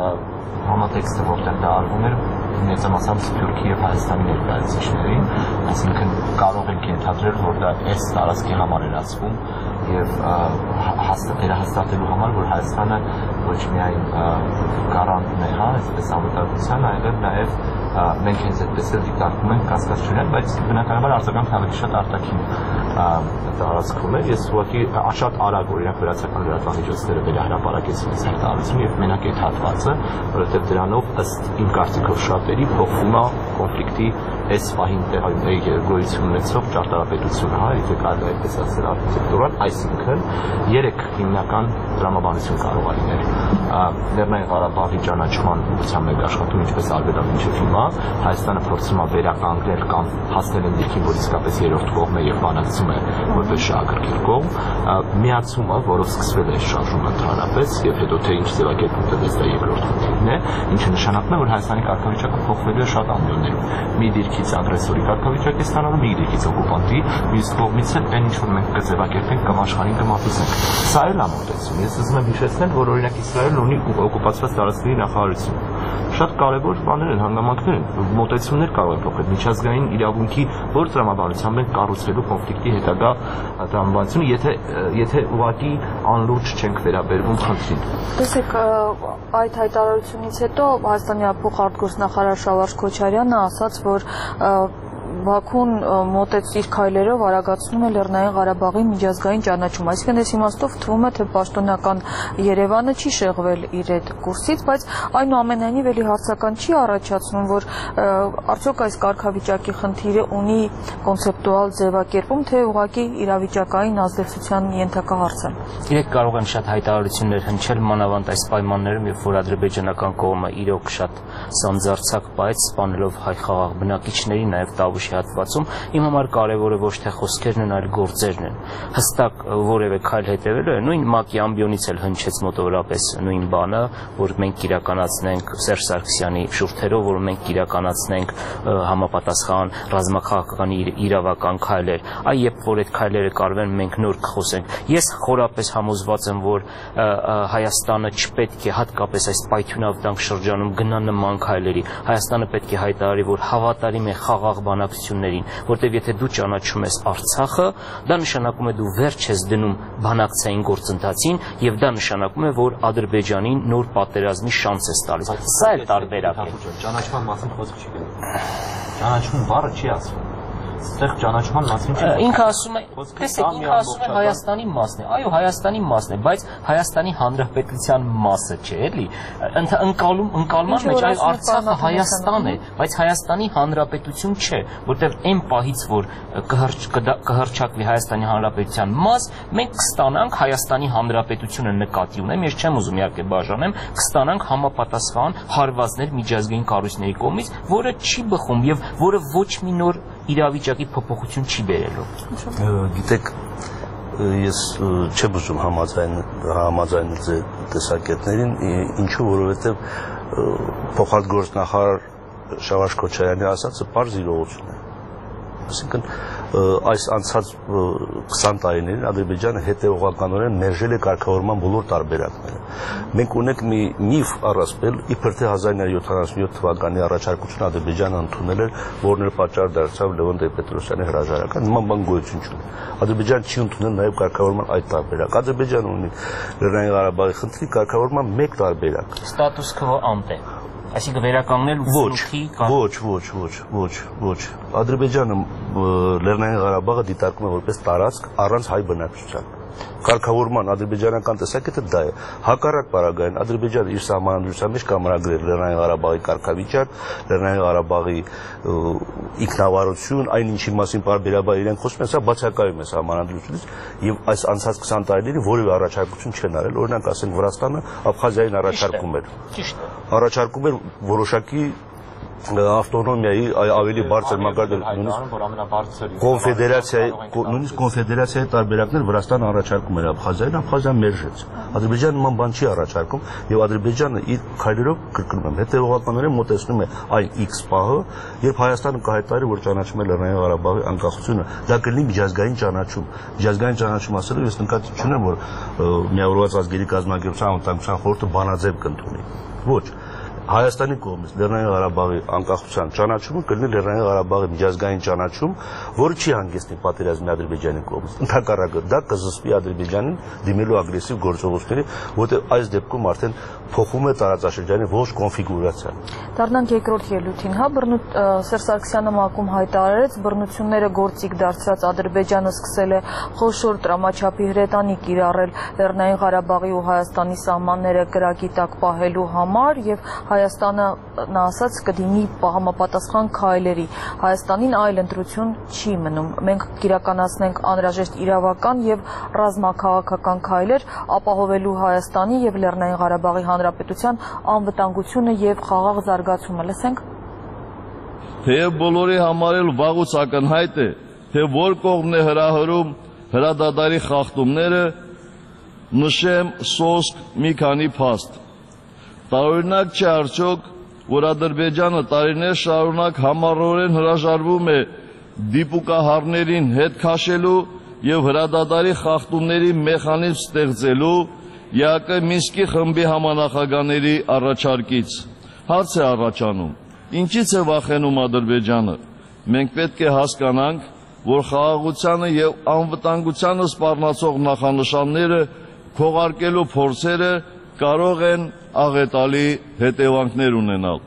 համատեքստը, որտեղ դա արվում էր, մեծամասամբ Թուրքի եւ Հայաստանի ներկայացուցիչներին, այսինքն կարող ենք ենթադրել, որ դա այս տարածքի համար էր ասվում եւ վերահաստատելու համար, որ Հայաստանը ոչ միայն գարանտն է, հա, այսպես անվտանգության, այլև նաեւ մենք հենց այդպես էլ դիտարկում ենք կասկածություններ, բայց բնականաբար արձագանքը ավելի շատ արտաքին տարածքում է։ Ես ուղղակի շատ արագ օրինակ վերացական լրատվամիջոցները վերահրապարակեցին այս հայտարարությունը եւ մենակ այդ հատվածը, որովհետեւ դրանով ըստ իմ կարծիքով շատերի փոխվում է կոնֆլիկտի այս պահին գոյություն ունեցող ճարտարապետությունը, հա, եթե կարելի է այդպես ասել արխիտեկտուրան, այսինքն երեք հիմնական դրամաբանություն կարող է լինել։ Լեռնային Ղարաբաղի ճանաչման ուղղությամբ մեկ աշխատում, ինչպես արվել է մինչև հիմա, Հայաստանը փորձում է վերականգնել կամ հասնել այն դիրքին, որ իսկապես երրորդ կողմ է եւ բանակցում է որպես շահագրգիռ կողմ, միացումը, որով սկսվել է այս շարժումը ընդհանրապես եւ հետո թե ինչ ձևակերպում տրվեց դա երկրորդ խնդիրն է, ինչը նշանակում է, որ Հայաստանի կարգավիճակը փոխվելու է շատ ամբիոններում։ Մի դիրքից ագրեսորի կարգավիճակ է ստանալու, մի դիրքից օկուպանտի, մյուս կողմից էլ այն ինչ որ մենք կձևակերպենք կամ աշխարհին կմատուցենք։ Սա էլ է մոտեցում։ Ես ուզում եմ հիշեցնել, որ օրինակ Իսրայելն ունի օկուպացված տարածքների նախարարություն։ Շատ կարևոր բաներ են, հանգամանքներ են, մոտեցումներ կարող են փոխել միջազգային իրավունքի որ տրամաբանությամբ են կառուցվելու կոնֆլիկտի հետագա տրամաբանությունը, եթե եթե ուղղակի անլուրջ չենք վերաբերվում խնդրին։ Տեսեք, այդ հայտարարությունից հետո Հայաստանի փոխարտգործնախարար Շավարժ Քոչարյանը ասաց, որ Բաքուն մոտեց իր քայլերով արագացնում է Լեռնային Ղարաբաղի միջազգային ճանաչում, այսինքն այս իմաստով թվում է, թե պաշտոնական Երևանը չի շեղվել իր այդ կուրսից, բայց այնուամենայնիվ էլի հարցական չի առաջացնում, որ արդյոք այս կարգավիճակի խնդիրը ունի կոնցեպտուալ ձևակերպում, թե ուղղակի իրավիճակային ազդեցության ենթակա հարց է։ Իրենք կարող են շատ հայտարարություններ հնչել, մանավանդ այս պայմաններում, երբ որ ադրբեջանական կողմը իրոք շատ սանձարձակ պայծ սպանելով հայ խաղաղ բնակիչների, նաև Տավուշի հատվածում, իմ համար կարևորը ոչ թե խոսքերն են, այլ գործերն են։ Հստակ որևէ քայլ հետևելու է, նույն ՄԱԿ-ի ամբիոնից էլ հնչեց մոտավորապես նույն բանը, որ մենք իրականացնենք Սերժ Սարգսյանի շուրթերով, որ մենք իրականացնենք համապատասխան ռազմաքաղաքական իրավական քայլեր, այ երբ որ այդ քայլերը կարվեն, մենք նոր կխոսենք։ Ես խորապես համոզված եմ, որ Հայաստանը չպետք է հատկապես այս պայթյունավտանգ շրջանում գնա նման քայլերի։ Հայաստանը պետք է հայտարարի, որ հավատարիմ է խաղաղ բանակցություններին, որտեղ եթե դու ճանաչում ես Արցախը, դա նշանակում է դու վերջ ես դնում բանակցային գործընթացին եւ դա նշանակում է, որ Ադրբեջանին նոր պատերազմի շանս ես տալիս։ Սա է տարբերակը։ Ճանաչման մասին խոսք չի գնում։ Ճանաչում բառը չի ասվում։ Այստեղ ճանաչման մասին չի։ Ինքը ասում է, տեսեք, ինքը ասում է Հայաստանի մասն է։ Այո, Հայաստանի մասն է, բայց Հայաստանի Հանրապետության մասը չէ, էլի։ Ընկալում ընկալման մեջ այլ Արցախը Հայաստան է, բայց Հայաստանի Հանրապետություն չէ, որտեղ այն պահից, որ կհռչակվի Հայաստանի Հանրապետության մաս, մենք կստանանք Հայաստանի Հանրապետությունը նկատի ունեմ, ես չեմ ուզում իհարկե բաժանեմ, կստանանք համապատասխան հարվածներ միջազգային կառույցների կողմից, որը չի բխում եւ որը ոչ մի նոր իրավիճակի փոփոխություն չի բերելու։ Գիտեք, ես չեմ ուզում համաձայնել ձեր տեսակետներին, ինչու, որովհետև փոխարտգործնախարար Շավարժ Քոչարյանի ասածը պարզ իրողություն է։ Այսինքն այս անցած քսան տարիներին Ադրբեջանը հետևողականորեն մերժել է կարգավորման բոլոր տարբերակները։ Մենք ունենք մի միֆ առասպել, իբր թե հազար իննսուն յոթանասունյոթ թվականի առաջարկությունը Ադրբեջանը ընդունել էր, որն էլ պատճառ դարձավ Լևոն Տեր-Պետրոսյանի հրաժարական, նման բան գոյություն չունի։ Ադրբեջանը չի ընդունել նաև կարգավորման այդ տարբերակ։ Ադրբեջանը ունի Լեռնային Ղարաբաղի խնդրի կարգավորման մեկ տարբերակ։ Ստատուս քվո ամտե։ Այսինքն վերականգնել ուսուցքի ոչ, ոչ, ոչ, ոչ, ոչ։ Ադրբեջանը Լեռնային Ղարաբաղը դիտարկում է որպես տարածք առանց հայ բնակչության։ Կարգավորման ադրբեջանական տեսակետը դա է։ Հակառակ պարագային Ադրբեջանը իր սահմանադրության մեջ կամրագրել Լեռնային Ղարաբաղի կարգավիճակ, Լեռնային Ղարաբաղի ինքնավարություն, այն ինչի մասին պարբերաբար իրենք խոսում են, սա բացակայում է սահմանադրությունից եւ այս անցած քսան տարիների որևէ առաջարկություն չեն արել։ Օրինակ ասենք Վրաստանը Աբխազիային առաջարկում էր։ Ճիշտ է։ Առաջարկում էր որոշակի ավտոնոմիայի ավելի բարձր մակարդակի կոնֆեդերացիայի նույնիսկ կոնֆեդերացիայի տարբերակներ Վրաստանը առաջարկում էր Աբխազիային, Աբխազիան մերժեց։ Ադրբեջանը նման բան չի առաջարկում եւ Ադրբեջանը իր քայլերով կրկնում եմ հետեւողականորեն մոտեցնում է այն X պահը, երբ Հայաստանը կհայտարարի, որ ճանաչում է Լեռնային Ղարաբաղի անկախությունը, դա կլինի միջազգային ճանաչում։ Միջազգային ճանաչում ասելով ես նկատի չունեմ, որ միավորված ազգերի կազմակերպության անվտանգության խորհուրդը բանաձև կընդունի։ Ոչ, Հայաստանի կողմից Լեռնային Ղարաբաղի անկախության ճանաչումը կլինի Լեռնային Ղարաբաղի միջազգային ճանաչում, որը չի հանգեցնի պատերազմի Ադրբեջանի կողմից։ Ընդհակառակը դա կզսպի Ադրբեջանին դիմելու ագրեսիվ գործողությունների, որտեղ այս դեպքում արդեն փոխում է տարածաշրջանի ողջ կոնֆիգուրացիան։ Դառնանք երկրորդ ելույթին, հա, Սերժ Սարգսյանը ՄԱԿ-ում հայտարարեց, բռնությունները գործիք դարձրած Ադրբեջանը սկսել է խոշոր տրամաչափի հրետանի կիրառել Լեռնային Ղարաբաղի ու Հայաստանի սահմանները կրակի տակ պահելու համար եւ Հայաստանը նա ասաց կդիմի համապատասխան քայլերի։ Հայաստանին այլ ընտրություն չի մնում։ Մենք կիրականացնենք անհրաժեշտ իրավական եւ ռազմաքաղաքական քայլեր ապահովելու Հայաստանի եւ Լեռնային Ղարաբաղի Հանրապետության անվտանգությունը եւ խաղաղ զարգացումը։ Լսենք։ Թեև բոլորի համար էլ վաղուց ակնհայտ է, թե որ կողմն է հրահրում հրադադարի խախտումները, նշեմ սոսկ մի քանի փաստ։ Տարօրինակ չէ արդյոք, որ Ադրբեջանը տարիներ շարունակ համառորեն հրաժարվում է դիպուկահարներին հետ քաշելու եւ հրադադարի խախտումների մեխանիզմ ստեղծելու ԵԱԿ Մինսկի խմբի համանախագահների առաջարկից։ Հարց է առաջանում. ինչից է վախենում Ադրբեջանը։ Մենք պետք է հասկանանք, որ խաղաղությանը եւ անվտանգությանը սպառնացող նախանշանները քողարկելու փորձերը կարող են աղետալի հետևանքներ ունենալ։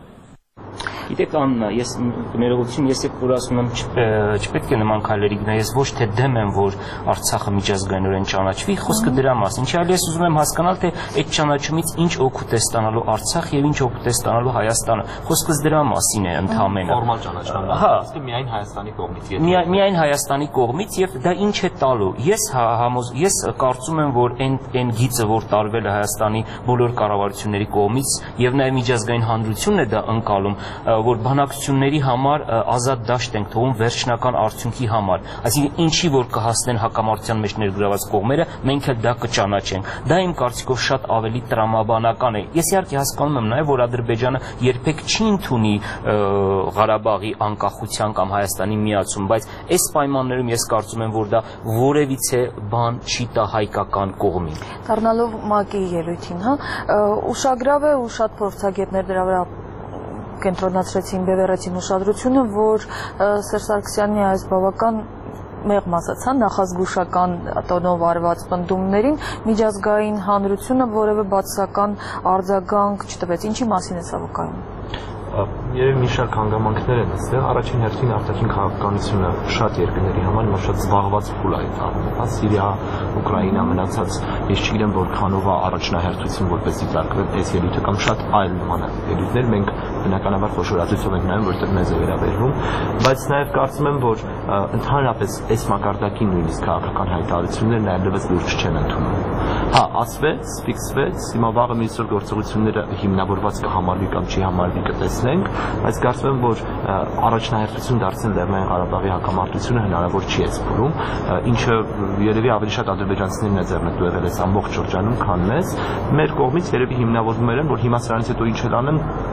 Գիտեք Աննա, ես ներողություն, ես եք որ ասում եմ չպետք է նման քայլերի գնալ, ես ոչ թե դեմ եմ, որ Արցախը միջազգայինորեն ճանաչվի, խոսքը դրա մասին։ Ինչի՞ այլ ես ուզում եմ հասկանալ, թե այդ ճանաչումից ինչ օգուտ է ստանալու Արցախը եւ ինչ օգուտ է ստանալու Հայաստանը։ Խոսքս դրա մասին է ընդհանրապես։ Ֆորմալ ճանաչման, հա, իսկ միայն Հայաստանի կողմից։ Միայն Հայաստանի կողմից եւ դա ինչ է տալու։ Ես ես կարծում եմ, որ այն այն գիծը, որ տարվել է Հայաստանի բոլոր կառավարությունների կողմից եւ նաեւ միջազգային հանրությունն է դա ընկալում, որ բանակցությունների համար ազատ դաշտ ենք թողում վերջնական արդյունքի համար, այսինքն ինչի որ կհասնեն հակամարտության մեջ ներգրաված կողմերը, մենք էլ դա կճանաչենք։ Դա իմ կարծիքով շատ ավելի տրամաբանական է։ Ես իհարկե հասկանում եմ նաև, որ Ադրբեջանը երբեք չի ընդունի Ղարաբաղի անկախության կամ Հայաստանի միացում, բայց այս պայմաններում ես կարծում եմ, որ դա որևիցե բան չի տա հայկական կողմին։ Դառնալով ՄԱԿ-ի ելույթին, հա, ուշագրավ է ու շատ փորձագետներ դրա վրա կենտրոնացրեցին բևեռեցին ուշադրությունը, որ Սերժ Սարգսյանի այս բավական մեղմ ասած, հա, նախազգուշական տոնով արված պնդումներին միջազգային հանրությունը որևէ բացասական արձագանք չտվեց։ Ինչի մասին է սա վկայում։ Երևի մի շարք հանգամանքներ են այստեղ, առաջին հերթին արտաքին քաղաքականությունը շատ երկրների համար հիմա շատ զբաղված փուլ է դառնում, հա, Սիրիա, Ուկրաինա մնացած, ես չգիտեմ որքանով է առաջնահերթություն որպես դիտարկվել այս ելույթը կամ շատ այլ նման ելույթներ, մենք բնականաբար խոշորացույցով ենք նայում, որտեղ մեզ է վերաբերվում, բայց նաև կարծում եմ, որ ընդհանրապես այս մակարդակի նույնիսկ քաղաքական հայտարարությունները այլևս լուրջ չեն ընդունում։ Հա, ասվեց, ֆիքսվեց, հիմա վաղը մի այսօր գործողությունները հիմնավորված կհամարվի կամ չի համարվի կտեսնենք, բայց կարծում եմ, որ առաջնահերթություն դարձնել Լեռնային Ղարաբաղի հակամարտությունը հնարավոր չի այս փուլում, ինչը երևի ավելի շատ ադրբեջանցիներն է ձեռնտու եղել այս ամբողջ շրջանում, քան մեզ։ Մեր կողմից երևի հիմնավորվում էր, որ հիմա սրանից հետո ինչ էլ անեն,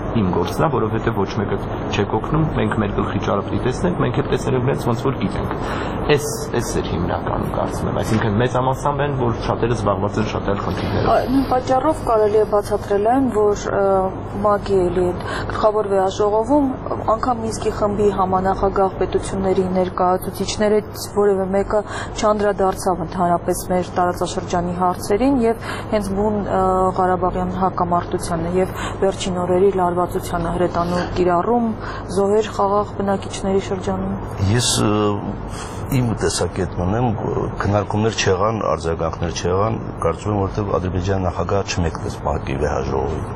իմ գործն է, որովհետեւ ոչ մեկը չեք օգնում, մենք մեր գլխի ճարպի տեսնենք, մենք էլ տեսերով իրենց ոնց որ գիտենք։ Այս այս էր հիմնականում կարծում եմ, այսինքն մեծ ամասամբ են, որ շատերը զբաղված են շատ այլ խնդիրներով։ Նույն պատճառով կարելի է բացատրել այն, որ ՄԱԿ-ի էլի այդ գլխավոր վեհաժողովում անգամ Մինսկի խմբի համանախագահ պետությունների ներկայացուցիչներից որևէ մեկը չանդրադարձավ ընդհանրապես մեր տարածաշրջանի հարցերին եւ հենց բուն Ղարաբաղյան հակամարտությանը եւ վերջին օրերի լարվածությանը հրետանու կիրառում զոհեր խաղաղ բնակիչների շրջանում։ Ես իմ տեսակետն ունեմ, քննարկումներ չեղան, արձագանքներ չեղան, կարծում եմ, որովհետև Ադրբեջանի նախագահը չմեկնեց ՄԱԿ-ի վեհաժողովին։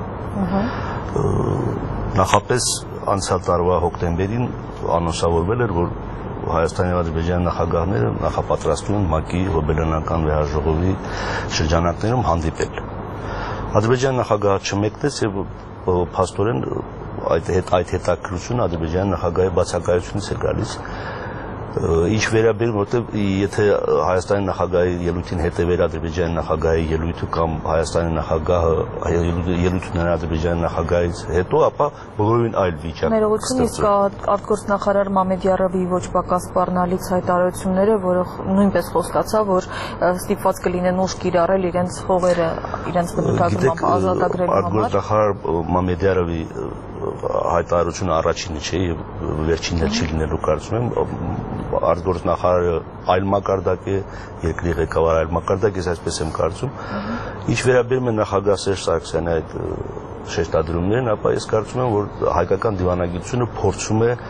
Նախապես անցյալ տարվա հոկտեմբերին անոնսավորվել էր, որ Հայաստանի եւ Ադրբեջանի նախագահները նախապատրաստում են ՄԱԿ-ի հոբելյանական վեհաժողովի շրջանակներում հանդիպել։ Ադրբեջանի նախագահը չմեկնեց եւ փաստորեն այդ այդ հետաքրությունը Ադրբեջանի նախագահի բացակայությունից է գալիս։ Ինչ վերաբերում, որտեղ եթե Հայաստանի նախագահի ելույթին հետևեր Ադրբեջանի նախագահի ելույթը կամ Հայաստանի նախագահը ելույթ ուներ Ադրբեջանի նախագահից հետո, ապա բոլորովին այլ վիճակ։ Ներողություն, իսկ արտգործնախարար Մամեդյարովի ոչ պակաս սպառնալից հայտարարությունները, որը նույնպես խոստացավ, որ ստիպված կլինեն ուժ կիրառել իրենց հողերը, իրենց նպատակությամբ ազատագրելու համար։ Արտգործնախարար Մամեդյարովի հայտարարությունը առաջինը չէ եւ վերջինը չի լինելու կարծում եմ արտգործնախարարը այլ մակարդակ է, երկրի ղեկավարը այլ մակարդակ է, այսպես եմ կարծում։ Ինչ վերաբերում է նախագահ Սերժ Սարգսյանի այդ շեշտադրումներին, ապա ես կարծում եմ, որ հայկական դիվանագիտությունը փորձում է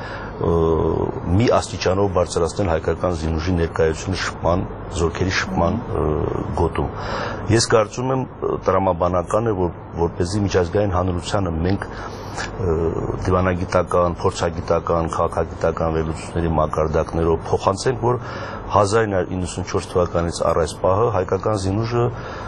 մի աստիճանով բարձրացնել հայկական զինուժի ներկայությունը շփման, զորքերի շփման գոտում։ Ես կարծում եմ տրամաբանական է, որ որպեսզի միջազգային հանրությանը մենք դիվանագիտական, փորձագիտական, քաղաքագիտական վերլուծությունների մակարդակներով փոխանցենք, որ հազար ինը հարյուր իննսունչորս թվականից առ այս պահը հայկական զինուժը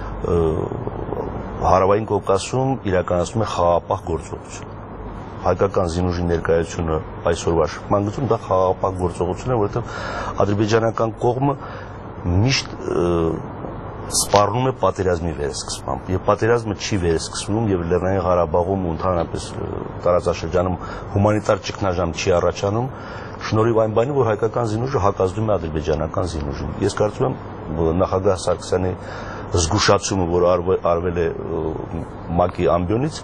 Հարավային Կովկասում իրականացնում է խաղաղապահ գործողություն։ Հայկական զինուժի ներկայությունը այսօրվա շփման գծում դա խաղաղապահ գործողություն է, որովհետև ադրբեջանական կողմը միշտ սպառնում է պատերազմի վերսկսմամբ, եւ պատերազմը չի վերսկսվում եւ Լեռնային Ղարաբաղում ու ընդհանրապես տարածաշրջանում հումանիտար ճգնաժամ չի առաջանում, շնորհիվ այն բանի, որ հայկական զինուժը հակազդում է ադրբեջանական զինուժին։ Ես կարծում եմ նախագահ Սարգսյանի զգուշացումը, որ արվել է ՄԱԿ-ի ամբիոնից,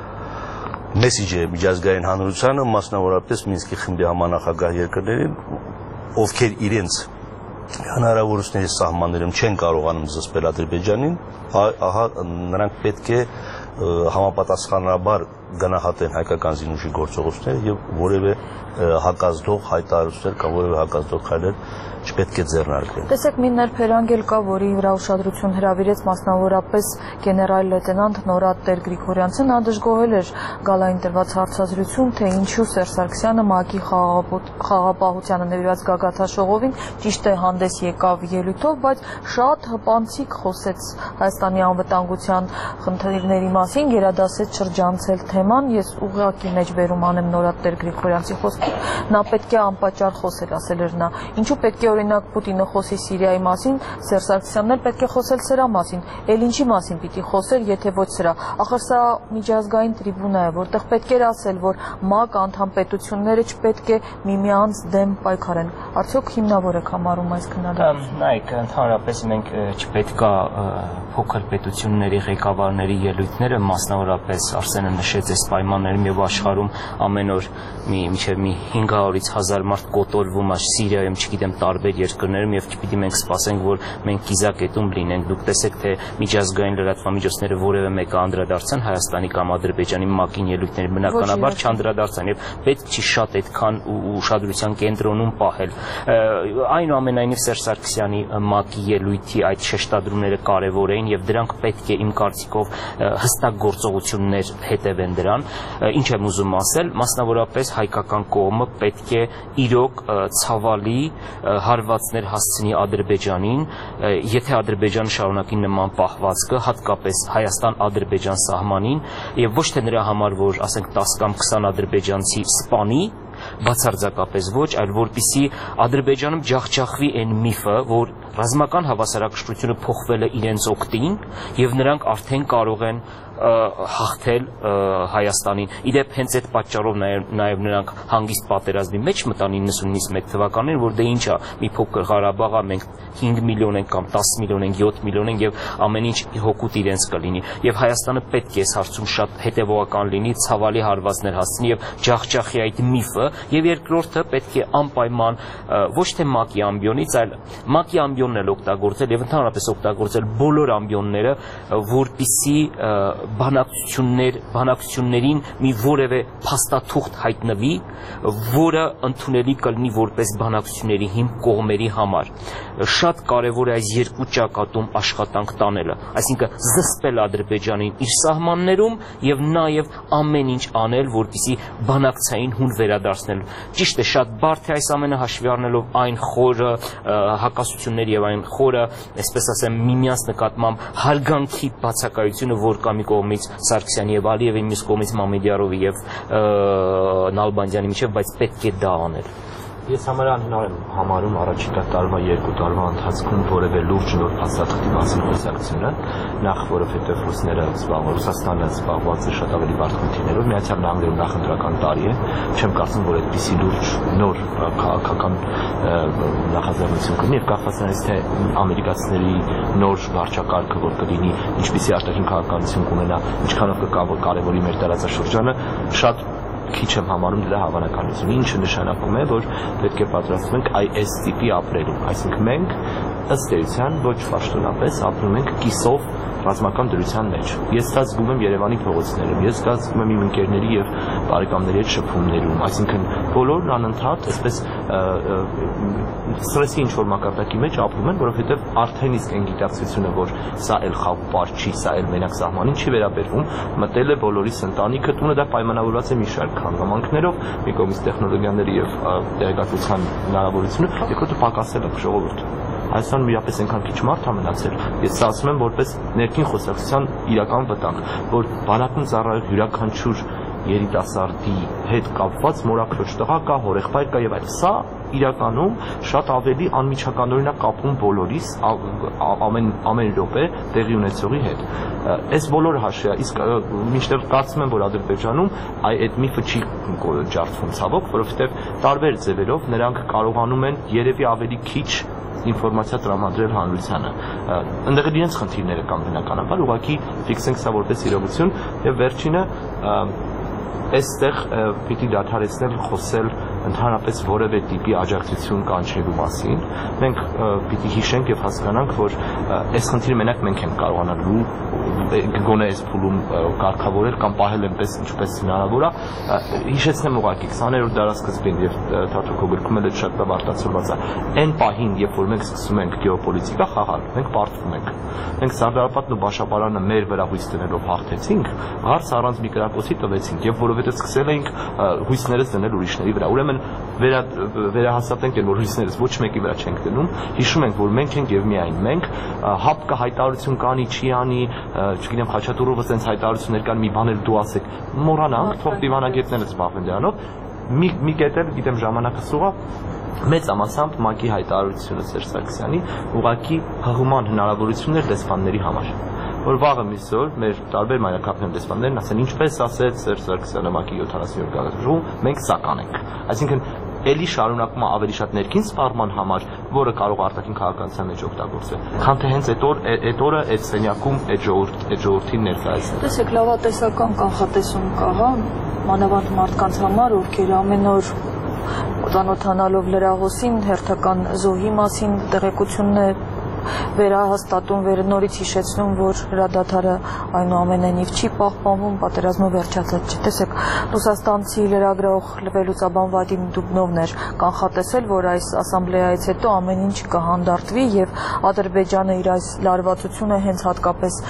մեսիջ է միջազգային հանրությանը, մասնավորապես Մինսկի խմբի համանախագահ երկրներին, ովքեր իրենց հնարավորությունների սահմաններում չեն կարողանում զսպել Ադրբեջանին, ահա նրանք պետք է համապատասխանաբար գնահատեն հայկական զինուժի գործողությունները եւ որևէ հակազդող հայտարարություններ կամ որևէ հակազդող քայլեր չպետք է ձեռնարկվեն։ Տեսեք, մի ներփերանգ էլ կա, որի վրա ուշադրություն հրավիրեց մասնավորապես գեներալ լեյտենանտ Նորադ Տեր-Գրիգորյանցը, նա դժգոհել էր գալային տրված հարցազրույցում, թե ինչու Սերժ Սարգսյանը ՄԱԿ-ի խաղաղապահությանը նվիրված գագաթնաժողովին ճիշտ է հանդես եկավ ելույթով, բայց շատ հպանցիկ խոսեց Հայաստանի անվտանգության խնդիրների մասին, գերադասեց շրջանցել թեման։ Ես ուղղակի մեջբերում անեմ Նորադ Տեր-Գրիգորյանցի խոսքին, նա պետք է անպատճառ խոսել, ասել էր նա։ Ինչու պետք է օրինակ Պուտինը խոսի Սիրիայի մասին, Սերժ Սարգսյանն էլ պետք է խոսել սրա մասին։ Էլ ինչի մասին պիտի խոսեր, եթե ոչ սրա։ Ախր սա միջազգային տրիբունա է, որտեղ պետք է ասել, որ ՄԱԿ անդամ պետությունները չպետք է միմյանց դեմ պայքարեն։ Արդյոք հիմնավոր եք համարում այս քննադատությունը։ Նայեք, ընդհանրապես մենք չպետք է փոքր պետությունների ղեկավարների ելույթները, մասնավորապես Արսենը նշեց այս պայմաններում եւ աշխարհում ամեն օր մի մինչեւ մի հինգ հարյուրից հազար մարդ կոտորվում է Սիրիայում, չգիտեմ, տարբեր երկրներում եւ չպիտի մենք սպասենք, որ մենք կիզակետում լինենք։ Դուք տեսեք, թե միջազգային լրատվամիջոցները որևէ մեկը անդրադարձան Հայաստանի կամ Ադրբեջանի ՄԱԿ-ին ելույթներին, բնականաբար չանդրադարձան եւ պետք չի շատ այդքան ուշադրության կենտրոնում պահել։ Այնուամենայնիվ Սերժ Սարգսյանի ՄԱԿ-ի ելույթի այդ շեշտադրումները կարեւոր էին եւ դրանք պետք է իմ կարծիքով հստակ գործողություններ հետևեն դրան։ Ինչ եմ ուզում ասել, մասնավորապես հայկական կողմը պետք է իրոք ցավալի հարվածներ հասցնի Ադրբեջանին, եթե Ադրբեջանը շարունակի նման պահվածքը, հատկապես Հայաստան-Ադրբեջան սահմանին, եւ ոչ թե նրա համար, որ ասենք տասը կամ քսան ադրբեջանցի սպանի, բացարձակապես ոչ, այլ որպեսզի Ադրբեջանում ջախջախվի այն միֆը, որ ռազմական հավասարակշռությունը փոխվել է իրենց օգտին եւ նրանք արդեն կարող են հաղթել Հայաստանին։ Իդեպ հենց այդ պատճառով նաև նրանք հանգիստ պատերազմի մեջ մտան իննսունից թվականին, որ դե ինչ է, մի փոքր Ղարաբաղը մենք հինգ միլիոն ենք կամ տասը միլիոն ենք, յոթ միլիոն ենք եւ ամեն ինչ հոգուտ իրենց կլինի։ Եվ Հայաստանը պետք է այս հարցում շատ հետեւողական լինի, ցավալի հարվածներ հասցնի եւ ջախջախի այդ միֆը, եւ երկրորդը պետք է անպայման ոչ թե ՄԱԿ-ի ամբիոնից, այլ ՄԱԿ-ի ամբիոնն էլ օգտագործել եւ ընդհանրապես օգտագործել բոլոր ամբիոնները, որպիսի բանակցություններ, բանակցություններին մի որևէ փաստաթուղթ հայտնվի, որը ընդունելի կլինի որպես բանակցությունների հիմք կողմերի համար։ Շատ կարևոր է այս երկու ճակատում աշխատանք տանելը, այսինքն զսպել Ադրբեջանին իր սահմաններում եւ նաեւ ամեն ինչ անել, որպեսզի բանակցային հուն վերադարձնել։ Ճիշտ է, շատ բարդ է այս ամենը հաշվի առնելով այն խորը հակասություններ եւ այն խորը, այսպես ասեմ, միմյանց նկատմամբ հարգանքի բացակայությունը, որ կա մի կողմից Սարգսյանի եւ Ալիևի, մյուս կողմից Մամեդյարովի եւ Նալբանդյանի միջեւ, բայց պետք է դա անել։ Ես համարյալ եմ համարում առաջիկա տարվա երկու տարվա ընթացքում որևէ լուրջ նոր փաստաթղթի մասին խոսակցությունը, նախ որովհետև ռուսները զբաղվում, Ռուսաստանը զբաղված է շատ ավելի բարդ խնդիրներով, Միացյալ Նահանգներում նախընտրական տարի է, չեմ կարծում, որ այդպիսի լուրջ նոր քաղաքական նախաձեռնություն կլինի եւ կախված նրանից, թե ամերիկացիների նոր վարչակարգը որ կլինի, ինչպիսի արտաքին քաղաքականություն կունենա, ինչքանով կկարևորի մեր տարածաշրջանը, շատ քիչ եմ համարում դրա հավանականությունը, ինչը նշանակում է, որ պետք է պատրաստվենք այս տիպի ապրելու, այսինքն մենք ըստ էության ոչ պաշտոնապես ապրում ենք կիսով ռազմական դրության մեջ։ Ես դա զգում եմ Երևանի փողոցներում, ես դա զգում եմ իմ ընկերների եւ բարեկամների հետ շփումներում, այսինքն բոլորն անընդհատ այսպես ստրեսի ինչ-որ մակարդակի մեջ ապրում են, որովհետեւ արդեն իսկ այն գիտակցությունը, որ սա էլ խաղ պար չի, սա էլ մենակ սահմանին չի վերաբերվում, մտել է բոլորիս ընտանիքը, տունը դա պայմանավորված է մի շարք հանգամանքներով, մի կողմից տեխնոլոգիաների եւ տեղեկատվության հնարավորությունը, երկրորդը պակասել է ժողովուրդը։ Հայաստանում իրապես այնքան քիչ մարդ է մնացել։ Ես սա ասում եմ որպես ներքին խոսակցության իրական վտանգ, որ բանակում ծառայող յուրաքանչյուր երիտասարդի հետ կապված մորաքրոջ տղա կա, հորեղբայր կա եւ այլ։ Սա իրականում շատ ավելի անմիջականորեն կապում բոլորիս ամեն ամեն րոպե տեղի ունեցողի հետ։ Այս բոլորը հաշվի է, իսկ մինչդեռ կարծում եմ, որ Ադրբեջանում այդ միֆը չի ջարդվում ցավոք, որովհետեւ տարբեր ձևերով նրանք կարողանում են երևի ավելի քիչ ինֆորմացիա տրամադրել հանրությանը։ Այնտեղ իրենց խնդիրները կան բնականաբար, ուղղակի ֆիքսենք սա որպես իրողություն եւ վերջինը այստեղ պիտի դադարեցնել խոսել ընդհանրապես որևէ տիպի աջակցություն կանչելու մասին։ Մենք պիտի հիշենք եւ հասկանանք, որ այս խնդիրը մենակ մենք ենք կարողանալու գոնե այս փուլում կարգավորել կամ պահել այնպես ինչպես հնարավոր է։ Հիշեցնեմ ուղղակի քսաներորդ դարաշրջանին եւ Թաթուլկո գրքում էլ շատ լավ արտացոլված է։ Այն պահին, երբ որ մենք սկսում ենք գեոպոլիտիկա խաղալ, մենք պարտվում ենք։ Մենք Սարդարապետն ու Բաշապարանը մեր վրա հույս դնելով հաղթեցինք, հարց առանց մի կրակոցի տվեցինք եւ որովհետեւ սկսել էինք հույսներս դնել ուրիշների վրա։ Ուրեմն վերա վերահասատենք, որ հույսներս ոչ մեկի վրա չենք դնում, հիշում ենք, որ մենք ենք եւ միայն մենք, հապկը հայտարարություն կանի, չի անի, չգիտեմ, Խաչատուրովը sense հայտարարություններ կան, մի բան էլ դու ասեք, մոռանանք, թող դիվանագետները զբաղվեն դրանով։ Մի մի կետել, գիտեմ, ժամանակը սուղա մեծ ամասամբ ՄԱԿ-ի հայտարարությունը Սերժ Սարգսյանի ուղղակի հղման հնարավորություններ դեսպանների համար, որ վաղը միսօր մեր տարբեր մայրաքաղաքներ դեսպաններն ասեն, ինչպես ասեց Սերժ Սարգսյանը ՄԱԿ-ի յոթանասյոթերորդ գաղափարում, մենք սա կանենք։ Այսինքն էլի շարունակում է ավելի շատ ներքին սպառման համար, որը կարող է արտաքին քաղաքականության մեջ օգտագործվել, քան թե հենց այդ օր այդ օրը այդ սենյակում այդ ժողովուրդ այդ ժողովրդին ներկայացնել։ Տեսեք, լավատեսական կանխատեսում կա, հա, մանավանդ մարդկանց համար, ովքեր ամեն օր ծանոթանալով լրահոսին, հերթական զոհի մասին տեղեկություններ վերահաստատում, վեր նորից հիշեցնում, որ հրադադարը այնուամենայնիվ չի պահպանվում, պատերազմը վերջացած չի։ Տեսեք, ռուսաստանցի լրագրող վերլուծաբան Վադիմ Դուբնովն էր կանխատեսել, որ այս ասամբլեայից հետո ամեն ինչ կհանդարտվի եւ Ադրբեջանը իր այս լարվածությունը հենց հատկապես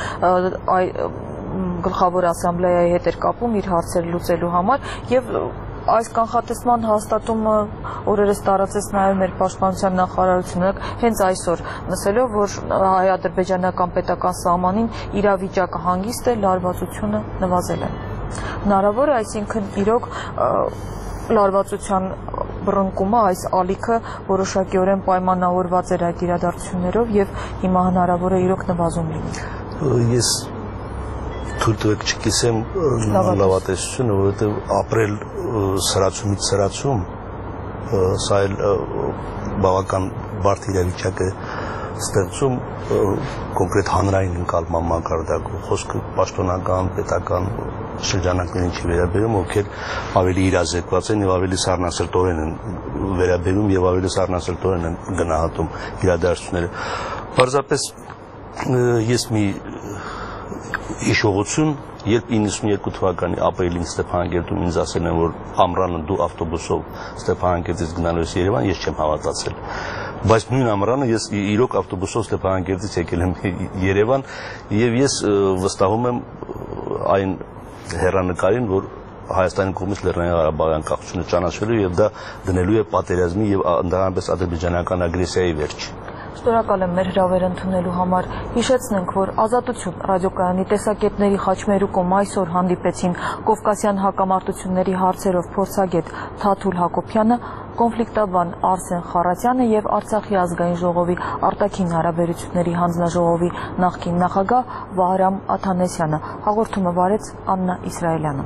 գլխավոր ասամբլեայի հետ էր կապում իր հարցերը լուծելու համար եւ այս կանխատեսման հաստատումը օրերս տարածեց նաև մեր պաշտպանության նախարարությունը, հենց այսօր նշելով, որ հայ-ադրբեջանական պետական սահմանին իրավիճակը հանգիստ է, լարվածությունը նվազել է։ Հնարավոր է, այսինքն իրոք լարվածության բռնկումը, այս ալիքը որոշակիորեն պայմանավորված էր այդ իրադարձություններով եւ հիմա հնարավոր է իրոք նվազում լինի։ Ես թույլ տվեք չկիսեմ լավատեսությունը, որովհետեւ ապրել սրացումից սրացում, սա էլ բավական բարդ իրավիճակ է ստեղծում կոնկրետ հանրային ընկալման մակարդակով, խոսքը պաշտոնական, պետական շրջանակներին չի վերաբերում, ովքեր ավելի իրազեկված են եւ ավելի սառնասրտորեն են վերաբերում եւ ավելի սառնասրտորեն են գնահատում իրադարձությունները։ Պարզապես ես մի հիշողություն, երբ իննսունյոթ թվականի ապրիլին Ստեփանակերտում ինձ ասել են, որ ամռանը դու ավտոբուսով Ստեփանակերտից գնալու ես Երևան, ես չեմ հավատացել։ Բայց նույն ամռանը ես իրոք ավտոբուսով Ստեփանակերտից եկել եմ Երևան եւ ես վստահում եմ այն հեռանկարին, որ Հայաստանի կողմից Լեռնային Ղարաբաղի անկախությունը ճանաչվելու եւ դա դնելու է պատերազմի եւ ընդհանրապես ադրբեջանական ագրեսիայի վերջ։ Շնորհակալ եմ մեր հրավերը ընդունելու համար։ Հիշեցնենք, որ Ազատություն ռադիոկայանի տեսակետների խաչմերուկում այսօր հանդիպեցին Կովկասյան հակամարտությունների հարցերով փորձագետ Թաթուլ Հակոբյանը, կոնֆլիկտաբան Արսեն Խառատյանը եւ Արցախի ազգային ժողովի արտաքին հարաբերությունների հանձնաժողովի նախկին նախագահ Վահրամ Աթանեսյանը։ Հաղորդումը վարեց Աննա Իսրայելյանը։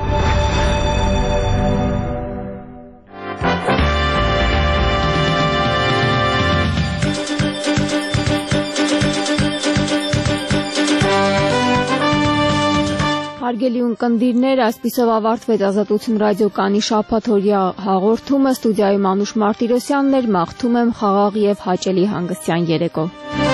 Հարգելի ունկնդիրներ, այսպիսով ավարտվեց Ազատություն ռադիոկայանի շաբաթօրյա հաղորդումը։ Ստուդիայում Անուշ Մարտիրոսյանն էր, մաղթում եմ խաղաղ եւ հաճելի հանգստյան երեկո։